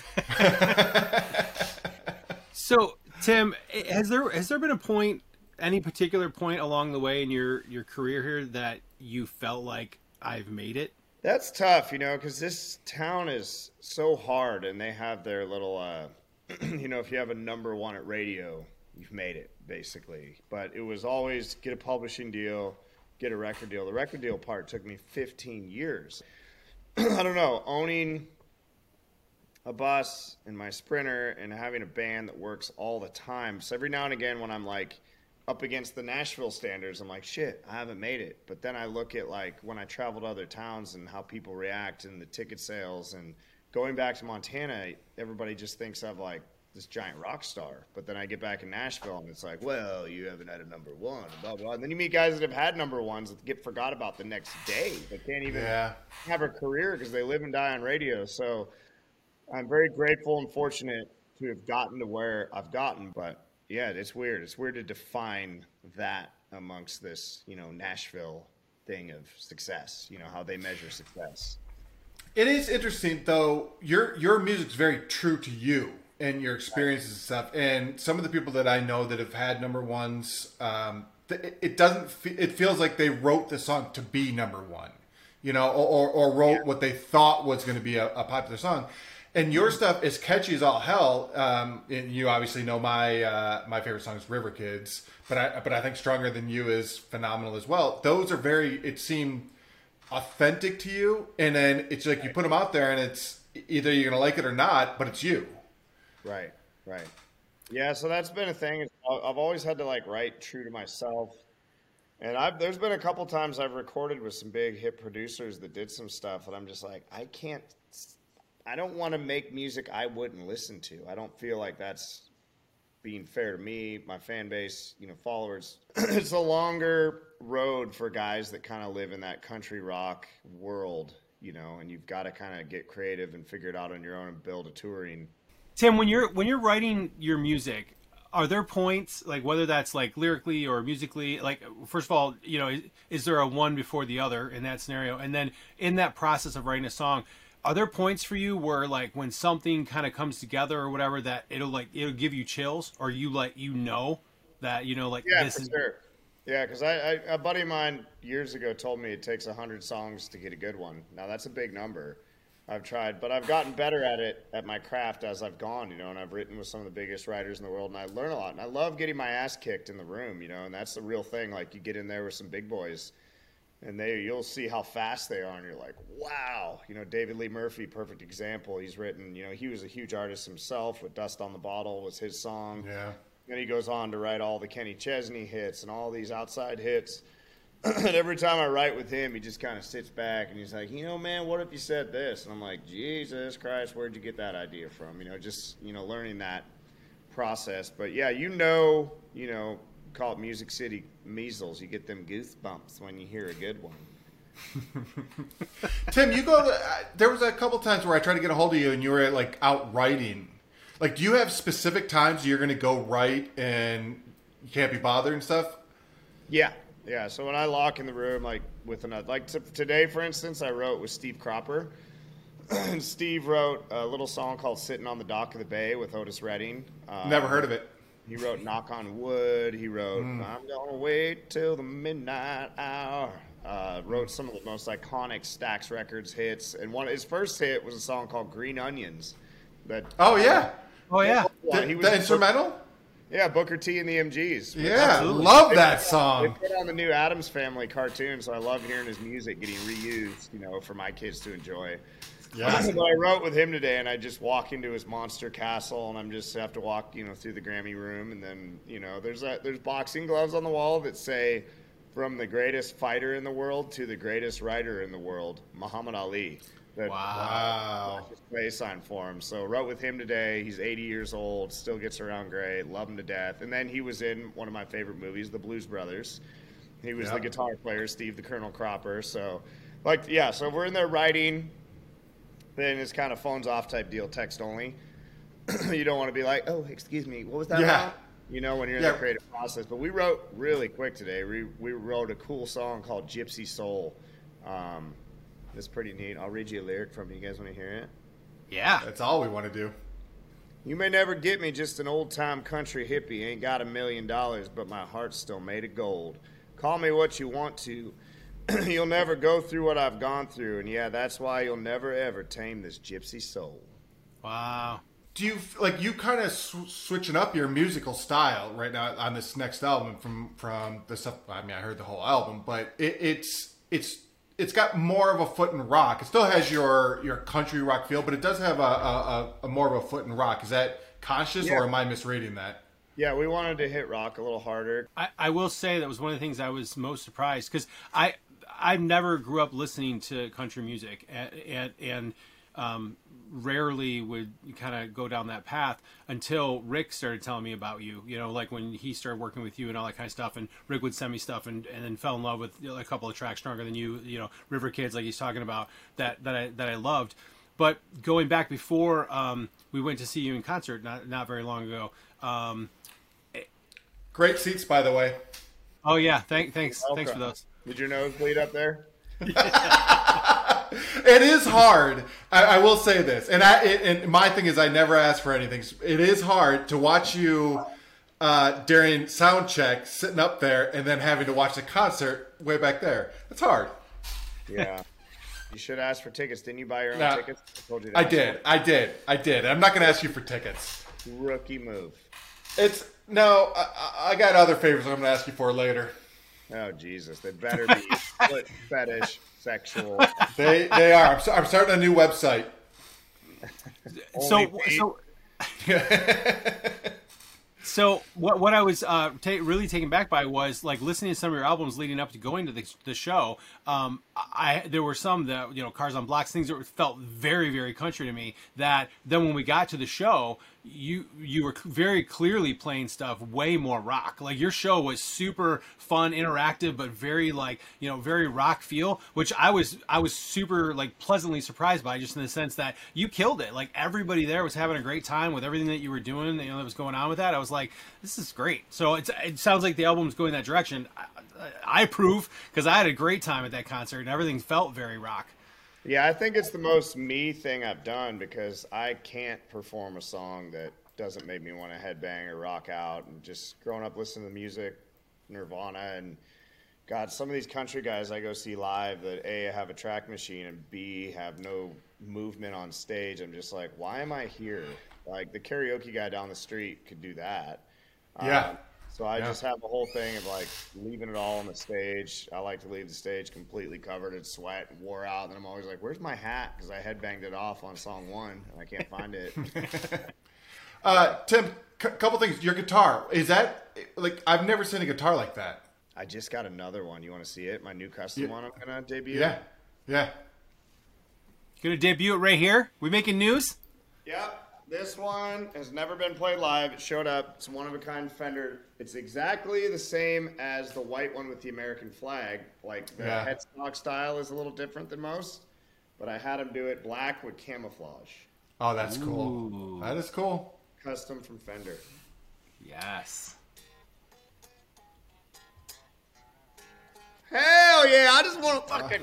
So, Tim, has there has there been a point, any particular point along the way in your, your career here that you felt like I've made it? That's tough, you know, because this town is so hard, and they have their little, uh, you know, if you have a number one at radio, you've made it, basically. But it was always get a publishing deal, get a record deal. The record deal part took me fifteen years. I don't know, owning a bus and my Sprinter and having a band that works all the time. So every now and again when I'm like up against the Nashville standards, I'm like, shit, I haven't made it. But then I look at like when I travel to other towns and how people react and the ticket sales, and going back to Montana, everybody just thinks of like this giant rock star. But then I get back in Nashville and it's like, well, you haven't had a number one, blah, blah. And then you meet guys that have had number ones that get forgot about the next day. They can't even Yeah. have a career because they live and die on radio. So I'm very grateful and fortunate to have gotten to where I've gotten. But yeah, it's weird. It's weird to define that amongst this, you know, Nashville thing of success, you know, how they measure success. It is interesting though. Your your music's very true to you and your experiences and stuff. And some of the people that I know that have had number ones, um, it, it doesn't. Fe- it feels like they wrote the song to be number one, you know, or or, or wrote yeah. what they thought was going to be a, a popular song. And your stuff is catchy as all hell. Um, and you obviously know my uh, my favorite song is River Kids, but I but I think Stronger Than You is phenomenal as well. Those are very. It seemed authentic to you, and then it's like you put them out there, and it's either you're gonna like it or not, but it's you. Right, right. Yeah, so that's been a thing. I've always had to like write true to myself, and I've there's been a couple times I've recorded with some big hit producers that did some stuff, and I'm just like, I can't. I don't want to make music I wouldn't listen to. I don't feel like that's being fair to me, my fan base, you know, followers. It's a longer road for guys that kind of live in that country rock world, you know, and you've got to kind of get creative and figure it out on your own and build a touring. Tim, when you're when you're writing your music, are there points, like whether that's like lyrically or musically, like first of all, you know, is, is there a one before the other in that scenario? And then in that process of writing a song, are there points for you where like when something kind of comes together or whatever that it'll like it'll give you chills, or you like you know that you know like yeah, this for is sure. Yeah, because I, I a buddy of mine years ago told me it takes a hundred songs to get a good one. Now that's a big number. I've tried, but I've gotten better at it at my craft as I've gone, you know, and I've written with some of the biggest writers in the world, and I learn a lot. And I love getting my ass kicked in the room, you know, and that's the real thing. Like you get in there with some big boys, and they you'll see how fast they are, and you're like, wow. You know, David Lee Murphy, perfect example. He's written, you know, he was a huge artist himself. With Dust on the Bottle was his song. Yeah. Then he goes on to write all the Kenny Chesney hits and all these outside hits. And every time I write with him, he just kind of sits back and he's like, you know, man, what if you said this? And I'm like, Jesus Christ, where'd you get that idea from? You know, just, you know, learning that process. But yeah, you know, you know, call it Music City measles. You get them goosebumps when you hear a good one. Tim, you go to, uh, there was a couple times where I tried to get a hold of you and you were like out writing. Like, do you have specific times you're going to go write and you can't be bothered and stuff? Yeah. Yeah. So when I lock in the room, like with another, like t- today, for instance, I wrote with Steve Cropper. And Steve wrote a little song called Sitting on the Dock of the Bay with Otis Redding. Uh, Never heard of it. He wrote Knock on Wood. He wrote Mm. I'm Gonna Wait Till the Midnight Hour. Uh, wrote some of the most iconic Stax Records hits. And one his first hit was a song called Green Onions. That Oh, yeah. oh yeah The, he was the instrumental? Yeah, Booker T and the M Gs. Yeah, Absolutely. love that They song. put on the new Addams Family cartoon, so I love hearing his music getting reused, you know, for my kids to enjoy. Yeah. But I wrote with him today, and I just walk into his monster castle, and I'm just have to walk, you know, through the Grammy room, and then, you know, there's a, there's boxing gloves on the wall that say, "From the greatest fighter in the world to the greatest writer in the world, Muhammad Ali." That, Wow. Just play sign for him. So wrote with him today. He's eighty years old, still gets around great, love him to death. And then he was in one of my favorite movies, The Blues Brothers. He was Yep. the guitar player, Steve the Colonel Cropper. So, like, yeah, so we're in there writing. Then it's kind of phones off type deal, text only. You don't want to be like, oh, excuse me, what was that Yeah. about? you know, when you're in Yeah. the creative process. But we wrote really quick today. We we wrote a cool song called Gypsy Soul. Um, it's pretty neat. I'll read you a lyric from it. You guys want to hear it? Yeah. That's all we want to do. You may never get me, just an old-time country hippie. Ain't got a million dollars, but my heart's still made of gold. Call me what you want to. You'll never go through what I've gone through. And yeah, that's why you'll never, ever tame this gypsy soul. Wow. Do you like you kind of sw- switching up your musical style right now on this next album from from the stuff? I mean, I heard the whole album, but it, it's it's it's got more of a foot in rock. It still has your your country rock feel, but it does have a a, a, a more of a foot in rock. Is that conscious, Yeah. or am I misreading that? Yeah, we wanted to hit rock a little harder. I, I will say that was one of the things I was most surprised because I I never grew up listening to country music and and, and um, rarely would kind of go down that path until Rick started telling me about you. You know, like when he started working with you and all that kind of stuff, and Rick would send me stuff, and, and then fell in love with you know, a couple of tracks, Stronger Than You, you know, River Kids, like he's talking about, that that I that I loved. But going back before um, we went to see you in concert not not very long ago. Um, Great seats, by the way. oh yeah, thank, thanks Okay. thanks for those. Did your nose bleed up there? It is hard. I, I will say this, and I it, and my thing is I never ask for anything. It is hard to watch you uh, during sound check, sitting up there, and then having to watch the concert way back there. It's hard. Yeah. You should ask for tickets. Didn't you buy your own No. tickets? I told you that. I did. I did. I did. I'm not going to ask you for tickets. Rookie move. It's no. I, I I got other favors I'm going to ask you for later. Oh, Jesus. They better be foot fetish sexual. They they are. I'm, so, I'm starting a new website. So Only eight. so so what what I was uh, ta- really taken back by was like listening to some of your albums leading up to going to the, the show. Um, I there were some that you know Cars on Blocks, things that felt very very country to me. That then when we got to the show, you you were very clearly playing stuff way more rock. Like your show was super fun, interactive, but very like you know very rock feel, which I was I was super like pleasantly surprised by, just in the sense that you killed it. Like everybody there was having a great time with everything that you were doing. You know that was going on with that. I was like, this is great. So it's, it sounds like the album's going that direction. I, I approve because I had a great time at that concert and everything felt very rock. Yeah, I think it's the most me thing I've done because I can't perform a song that doesn't make me want to headbang or rock out. And just growing up listening to music, Nirvana, and God, some of these country guys I go see live that A, have a track machine, and B, have no movement on stage. I'm just like, why am I here? Like the karaoke guy down the street could do that. Yeah. Um, so I Yeah. just have a whole thing of like leaving it all on the stage. I like to leave the stage completely covered in sweat and wore out. And I'm always like, where's my hat? Because I headbanged it off on song one and I can't find it. Uh, Tim, c- couple things. Your guitar, is that like I've never seen a guitar like that. I just got another one. You want to see it? My new custom Yeah. one I'm going to debut? Yeah, yeah. Gonna debut it right here. We making news? Yep. This one has never been played live. It showed up. It's a one-of-a-kind Fender. It's exactly the same as the white one with the American flag. Like, the Yeah. headstock style is a little different than most. But I had them do it black with camouflage. Oh, that's cool. Ooh. That is cool. Custom from Fender. Yes. Hell yeah, I just want to fucking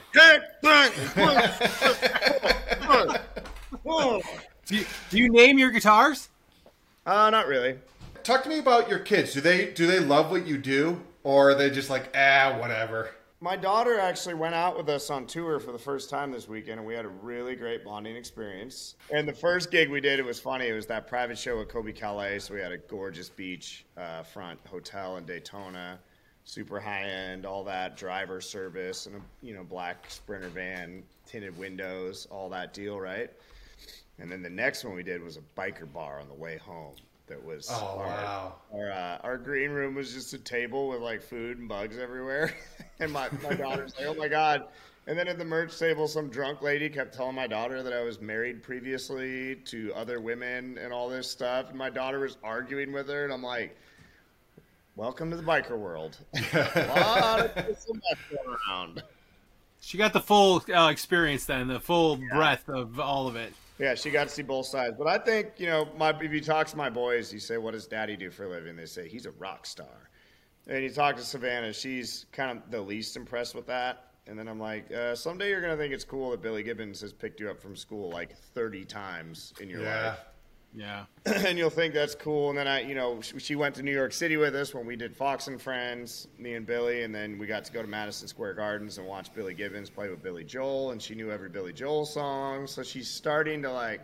bang. Do you, do you name your guitars? Uh, not really. Talk to me about your kids. Do they do they love what you do, or are they just like ah whatever? My daughter actually went out with us on tour for the first time this weekend, and we had a really great bonding experience. And the first gig we did, it was funny. It was that private show at Kobe Calais, so we had a gorgeous beach uh, front hotel in Daytona, super high end, all that, driver service, and a you know black Sprinter van, tinted windows, all that deal, right? And then the next one we did was a biker bar on the way home. That was Oh, our, wow. Our, uh, our green room was just a table with like food and bugs everywhere. And my, my daughter's like, oh my God. And then at the merch table, some drunk lady kept telling my daughter that I was married previously to other women and all this stuff. And my daughter was arguing with her. And I'm like, welcome to the biker world. A lot of pistol mess going around. She got the full uh, experience then, the full breadth of all of it. Yeah, she got to see both sides. But I think, you know, my if you talk to my boys, you say, what does daddy do for a living? They say, he's a rock star. And you talk to Savannah, she's kind of the least impressed with that. And then I'm like, uh, someday you're going to think it's cool that Billy Gibbons has picked you up from school like thirty times in your Yeah. life. Yeah. And you'll think that's cool. And then I, you know, she, she went to New York City with us when we did Fox and Friends, me and Billy. And then we got to go to Madison Square Gardens and watch Billy Gibbons play with Billy Joel. And she knew every Billy Joel song. So she's starting to like,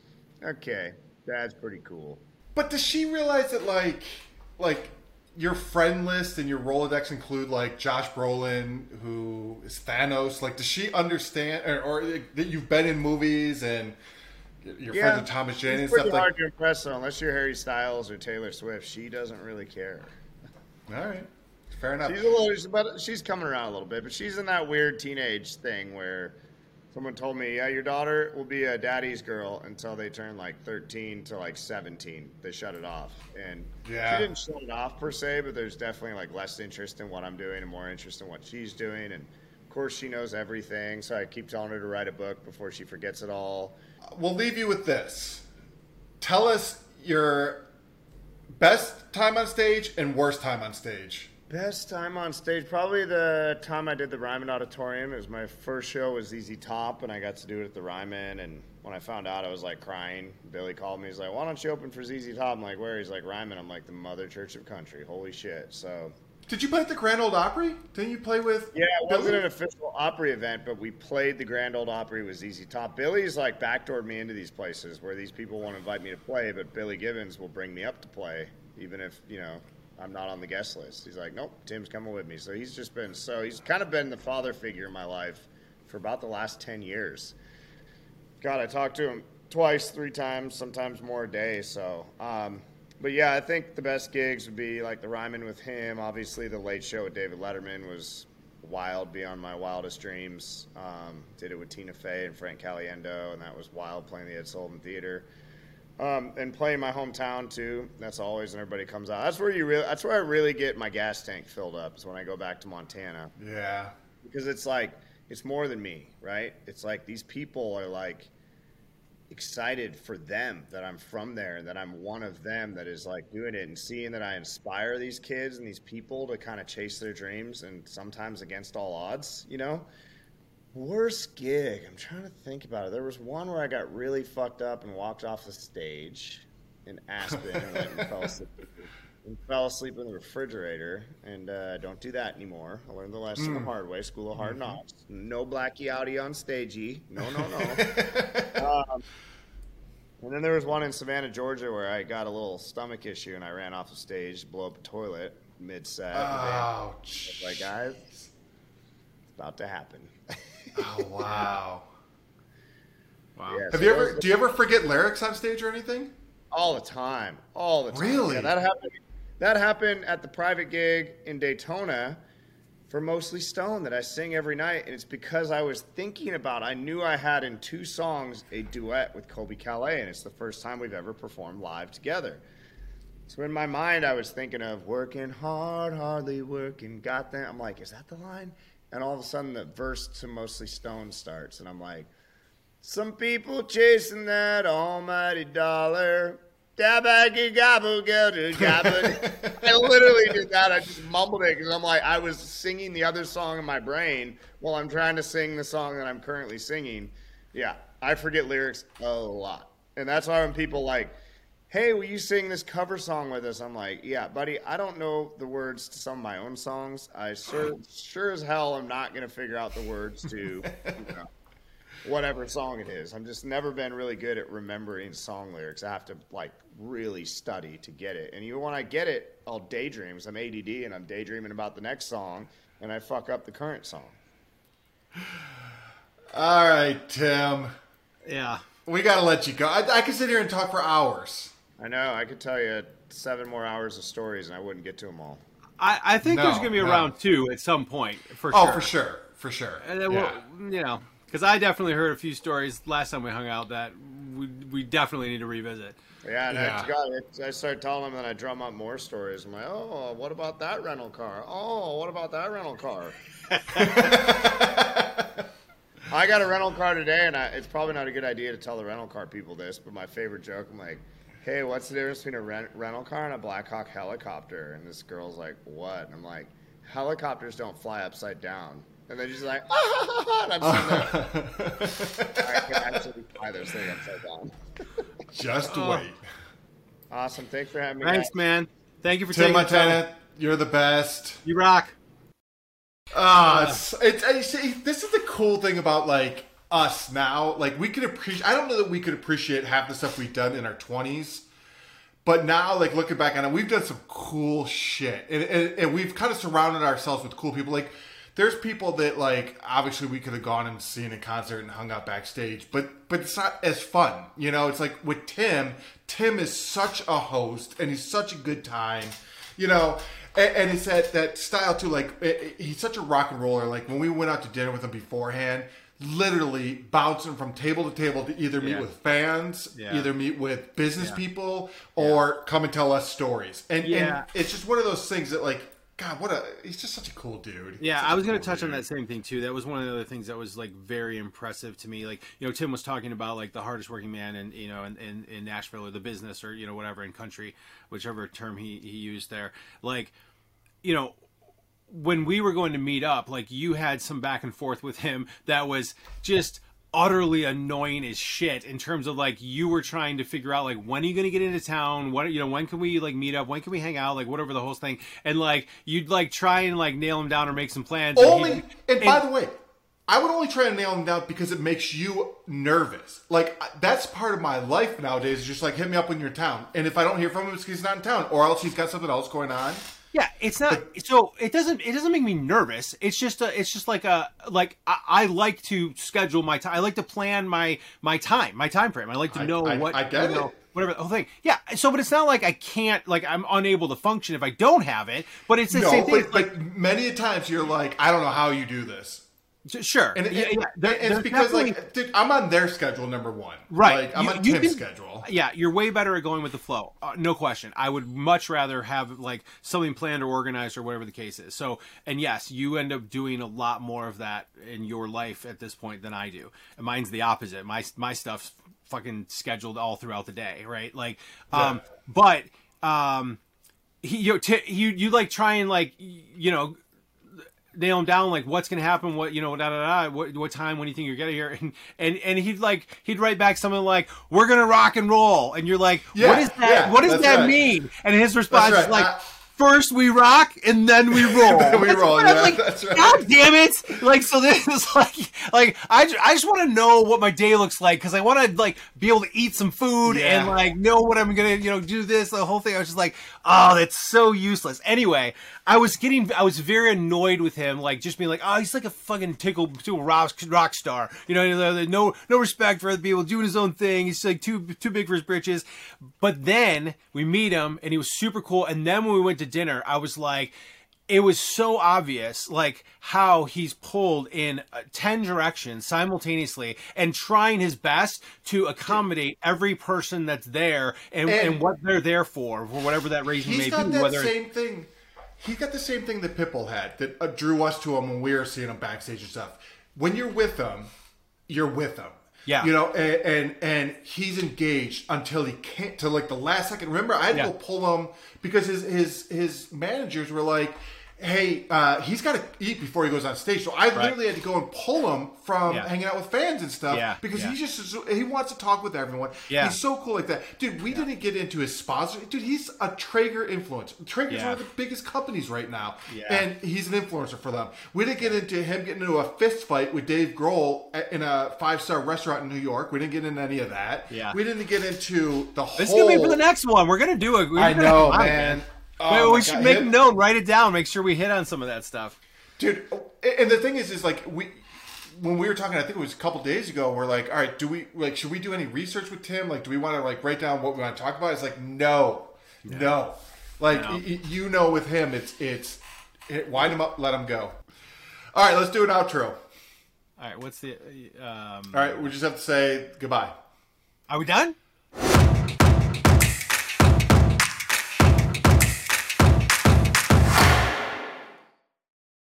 okay, that's pretty cool. But does she realize that, like, like your friend list and your Rolodex include, like, Josh Brolin, who is Thanos? Like, does she understand, or, or like, that you've been in movies and you're friends with Thomas Jane and it's stuff? pretty Like, hard to impress her unless you're Harry Styles or Taylor Swift. She doesn't really care. all right, fair enough. She's a little, but she's coming around a little bit. But she's in that weird teenage thing where someone told me, yeah, your daughter will be a daddy's girl until they turn like thirteen to like seventeen. They shut it off. And Yeah. she didn't shut it off per se, but there's definitely like less interest in what I'm doing and more interest in what she's doing. And of course, she knows everything. So I keep telling her to write a book before she forgets it all. We'll leave you with this. Tell us your best time on stage and worst time on stage. Best time on stage, probably the time I did the Ryman Auditorium. It was my first show was Z Z Top, and I got to do it at the Ryman. And when I found out, I was like crying. Billy called me. He's like, "Why don't you open for Z Z Top?" I'm like, "Where?" He's like, "Ryman." I'm like, "The Mother Church of Country." Holy shit! So Did you play at the Grand Ole Opry? Didn't you play with? yeah, it wasn't Billy? an official Opry event, but we played the Grand Ole Opry with Z Z Top. Billy's like backdoored me into these places where these people won't invite me to play, but Billy Gibbons will bring me up to play, even if you know I'm not on the guest list. He's like, "Nope, Tim's coming with me." So he's just been so he's kind of been the father figure in my life for about the last ten years. God, I talked to him twice, three times, sometimes more a day. So, um, but yeah, I think the best gigs would be like the Ryman with him. Obviously, the Late Show with David Letterman was wild beyond my wildest dreams. Um, did it with Tina Fey and Frank Caliendo, and that was wild playing the Ed Sullivan Theater. Um, and playing my hometown too. That's always when everybody comes out. That's where you really. That's where I really get my gas tank filled up. Is when I go back to Montana. Yeah. Because it's like it's more than me, right? It's like these people are like excited for them that I'm from there and that I'm one of them that is like doing it and seeing that I inspire these kids and these people to kind of chase their dreams and sometimes against all odds, you know. Worst gig. I'm trying to think about it. There was one where I got really fucked up and walked off the stage in Aspen and went and fell asleep, and fell asleep in the refrigerator. And uh, don't do that anymore. I learned the lesson Mm. the hard way. School of Hard Knocks. No blackie outie on stagey. No, no, no. um, and then there was one in Savannah, Georgia, where I got a little stomach issue and I ran off the stage, blew up a toilet mid set. Oh, Like, guys, it's about to happen. Oh wow. Wow. Yeah, Have so you ever? those- Do you ever forget lyrics on stage or anything? All the time, all the time. Really? Yeah, that happened. That happened at the private gig in Daytona for Mostly Stone that I sing every night, and it's because I was thinking about. I knew I had in two songs a duet with Colby Calais, and it's the first time we've ever performed live together. So in my mind, I was thinking of working hard, hardly working, got that. I'm like, is that the line? And all of a sudden, the verse to Mostly Stone starts, and I'm like, some people chasing that almighty dollar. Dabaggy gobble gobble gobble. I literally did that. I just mumbled it because I'm like, I was singing the other song in my brain while I'm trying to sing the song that I'm currently singing. Yeah, I forget lyrics a lot. And that's why when people like, hey, will you sing this cover song with us? I'm like, yeah, buddy, I don't know the words to some of my own songs. I sure, sure as hell am not going to figure out the words to you know, whatever song it is. I've just never been really good at remembering song lyrics. I have to, like, really study to get it. And even when I get it, I'll daydream. I'm A D D, and I'm daydreaming about the next song, and I fuck up the current song. All right, Tim. Yeah. We got to let you go. I, I could sit here and talk for hours. I know. I could tell you seven more hours of stories, and I wouldn't get to them all. I, I think No, there's going to be a no. round two at some point, for Oh, sure. for sure. For sure. And then Yeah. we'll, you know, because I definitely heard a few stories last time we hung out that we, we definitely need to revisit. Yeah, and Yeah. I, God, it, I started telling them, and I drum up more stories. I'm like, oh, what about that rental car? Oh, what about that rental car? I got a rental car today, and I, it's probably not a good idea to tell the rental car people this, but my favorite joke, I'm like, hey, what's the difference between a rent, rental car and a Black Hawk helicopter? And this girl's like, what? And I'm like, helicopters don't fly upside down. And then she's like, ah, and I'm sitting there. I can actually fly those things upside down. Just Oh. wait. Awesome. Thanks for having me. Thanks, guys. man. Thank you for Tim taking the time. Montana, you're the best. You rock. Ah, it's, it's, it's, it- this is the cool thing about like us now. Like we could appreciate. I don't know that we could appreciate half the stuff we've done in our twenties, but now, like looking back on it, we've done some cool shit, and, and, and we've kind of surrounded ourselves with cool people. Like there's people that like obviously we could have gone and seen a concert and hung out backstage, but but it's not as fun. You know, it's like with Tim. Tim is such a host, and he's such a good time. You know. And, and it's that, that style too. Like it, it- he's such a rock and roller. Like when we went out to dinner with him beforehand, literally bouncing from table to table to either meet Yeah. with fans, Yeah. either meet with business Yeah. people, or come and tell us stories. And, Yeah. and it's just one of those things that, like, God, what a he's just such a cool dude. Yeah, Such I a was going to cool touch on dude. that same thing too. That was one of the other things that was like very impressive to me. Like, you know, Tim was talking about like the hardest working man in, you know, in, in, in Nashville or the business or, you know, whatever in country, whichever term he, he used there. Like, you know, when we were going to meet up, like you had some back and forth with him that was just utterly annoying as shit in terms of like you were trying to figure out like when are you going to get into town, what, you know, when can we like meet up, when can we hang out, like whatever the whole thing, and like you'd like try and like nail him down or make some plans. and Only, he'd- and by the way, I would only try to nail him down because it makes you nervous. Like that's part of my life nowadays. Is just like hit me up when you're in town, and if I don't hear from him, it's because he's not in town, or else he's got something else going on. Yeah, it's not. So it doesn't. It doesn't make me nervous. It's just a. It's just like a. Like I, I like to schedule my time. I like to plan my my time, my time frame. I like to I- know I- what. I get you know, it. Whatever the whole thing. Yeah. So, but it's not like I can't. Like I'm unable to function if I don't have it. But it's the No, same thing. but, It's like, but many a times you're like, I don't know how you do this. sure. And, it, yeah, it- yeah. There- and it's there's because, definitely- like, dude, I'm on their schedule, number one. Right. Like, I'm You- on you Tim's can- schedule. Yeah, you're way better at going with the flow. Uh, no question. I would much rather have like something planned or organized or whatever the case is. So, and yes, you end up doing a lot more of that in your life at this point than I do. And mine's the opposite. My my stuff's fucking scheduled all throughout the day, right? Like, um, but um, he, you, t- you you like try and like y- you know. nail him down, like what's gonna happen, what you know, da da da, what what time, when do you think you're getting here, and and and he'd like he'd write back something like, "We're gonna rock and roll," and you're like, Yeah, "What is that? yeah, what does that's that right. mean?" And his response That's is right. like, I- first we rock and then we roll." Then we That's roll, what I'm yeah, like, that's right. God damn it! Like, so this is like, like I, ju- I just want to know what my day looks like because I want to like be able to eat some food Yeah. and like know what I'm gonna, you know, do this. The whole thing. I was just like, oh, that's so useless. Anyway, I was getting, I was very annoyed with him, like just being like, oh, he's like a fucking tickle, tickle rock, rock star. You know, no, no respect for other people, doing his own thing. He's like too, too big for his britches. But then we meet him, and he was super cool. And then when we went to dinner, I was like, it was so obvious, like how he's pulled in uh, ten directions simultaneously and trying his best to accommodate every person that's there and, and, And- what they're there for, for whatever that reason He's may got be. that Whether same thing. He's got the same thing that Pitbull had that uh, drew us to him when we were seeing him backstage and stuff. When you're with him, you're with him. Yeah. You know, and, and and he's engaged until he can't, to like the last second. Remember, I had Yeah. to go pull him because his his his managers were like, hey, uh, he's got to eat before he goes on stage. So I literally had to go and pull him from Yeah. hanging out with fans and stuff Yeah, because yeah. he just he wants to talk with everyone. Yeah. He's so cool like that. Dude, we didn't get into his sponsor. Dude, he's a Traeger influencer. Traeger's Yeah. one of the biggest companies right now. Yeah. And he's an influencer for them. We didn't get into him getting into a fist fight with Dave Grohl at- in a five-star restaurant in New York. We didn't get into any of that. Yeah. We didn't get into the This whole... is gonna be for the next one. We're gonna do it. We're I gonna know, have fun, man. Oh, Maybe my we should God. make Him- a note, write it down, make sure we hit on some of that stuff. Dude, and the thing is, is like we, when we were talking, I think it was a couple days ago. We're like, all right, do we like, should we do any research with Tim? Like, do we want to like write down what we want to talk about? It's like, no, no, like No. y- y- you know, with him, it's it's it, wind him up, let him go. All right, let's do an outro. All right, what's the? Um, All right, we just have to say goodbye. Are we done?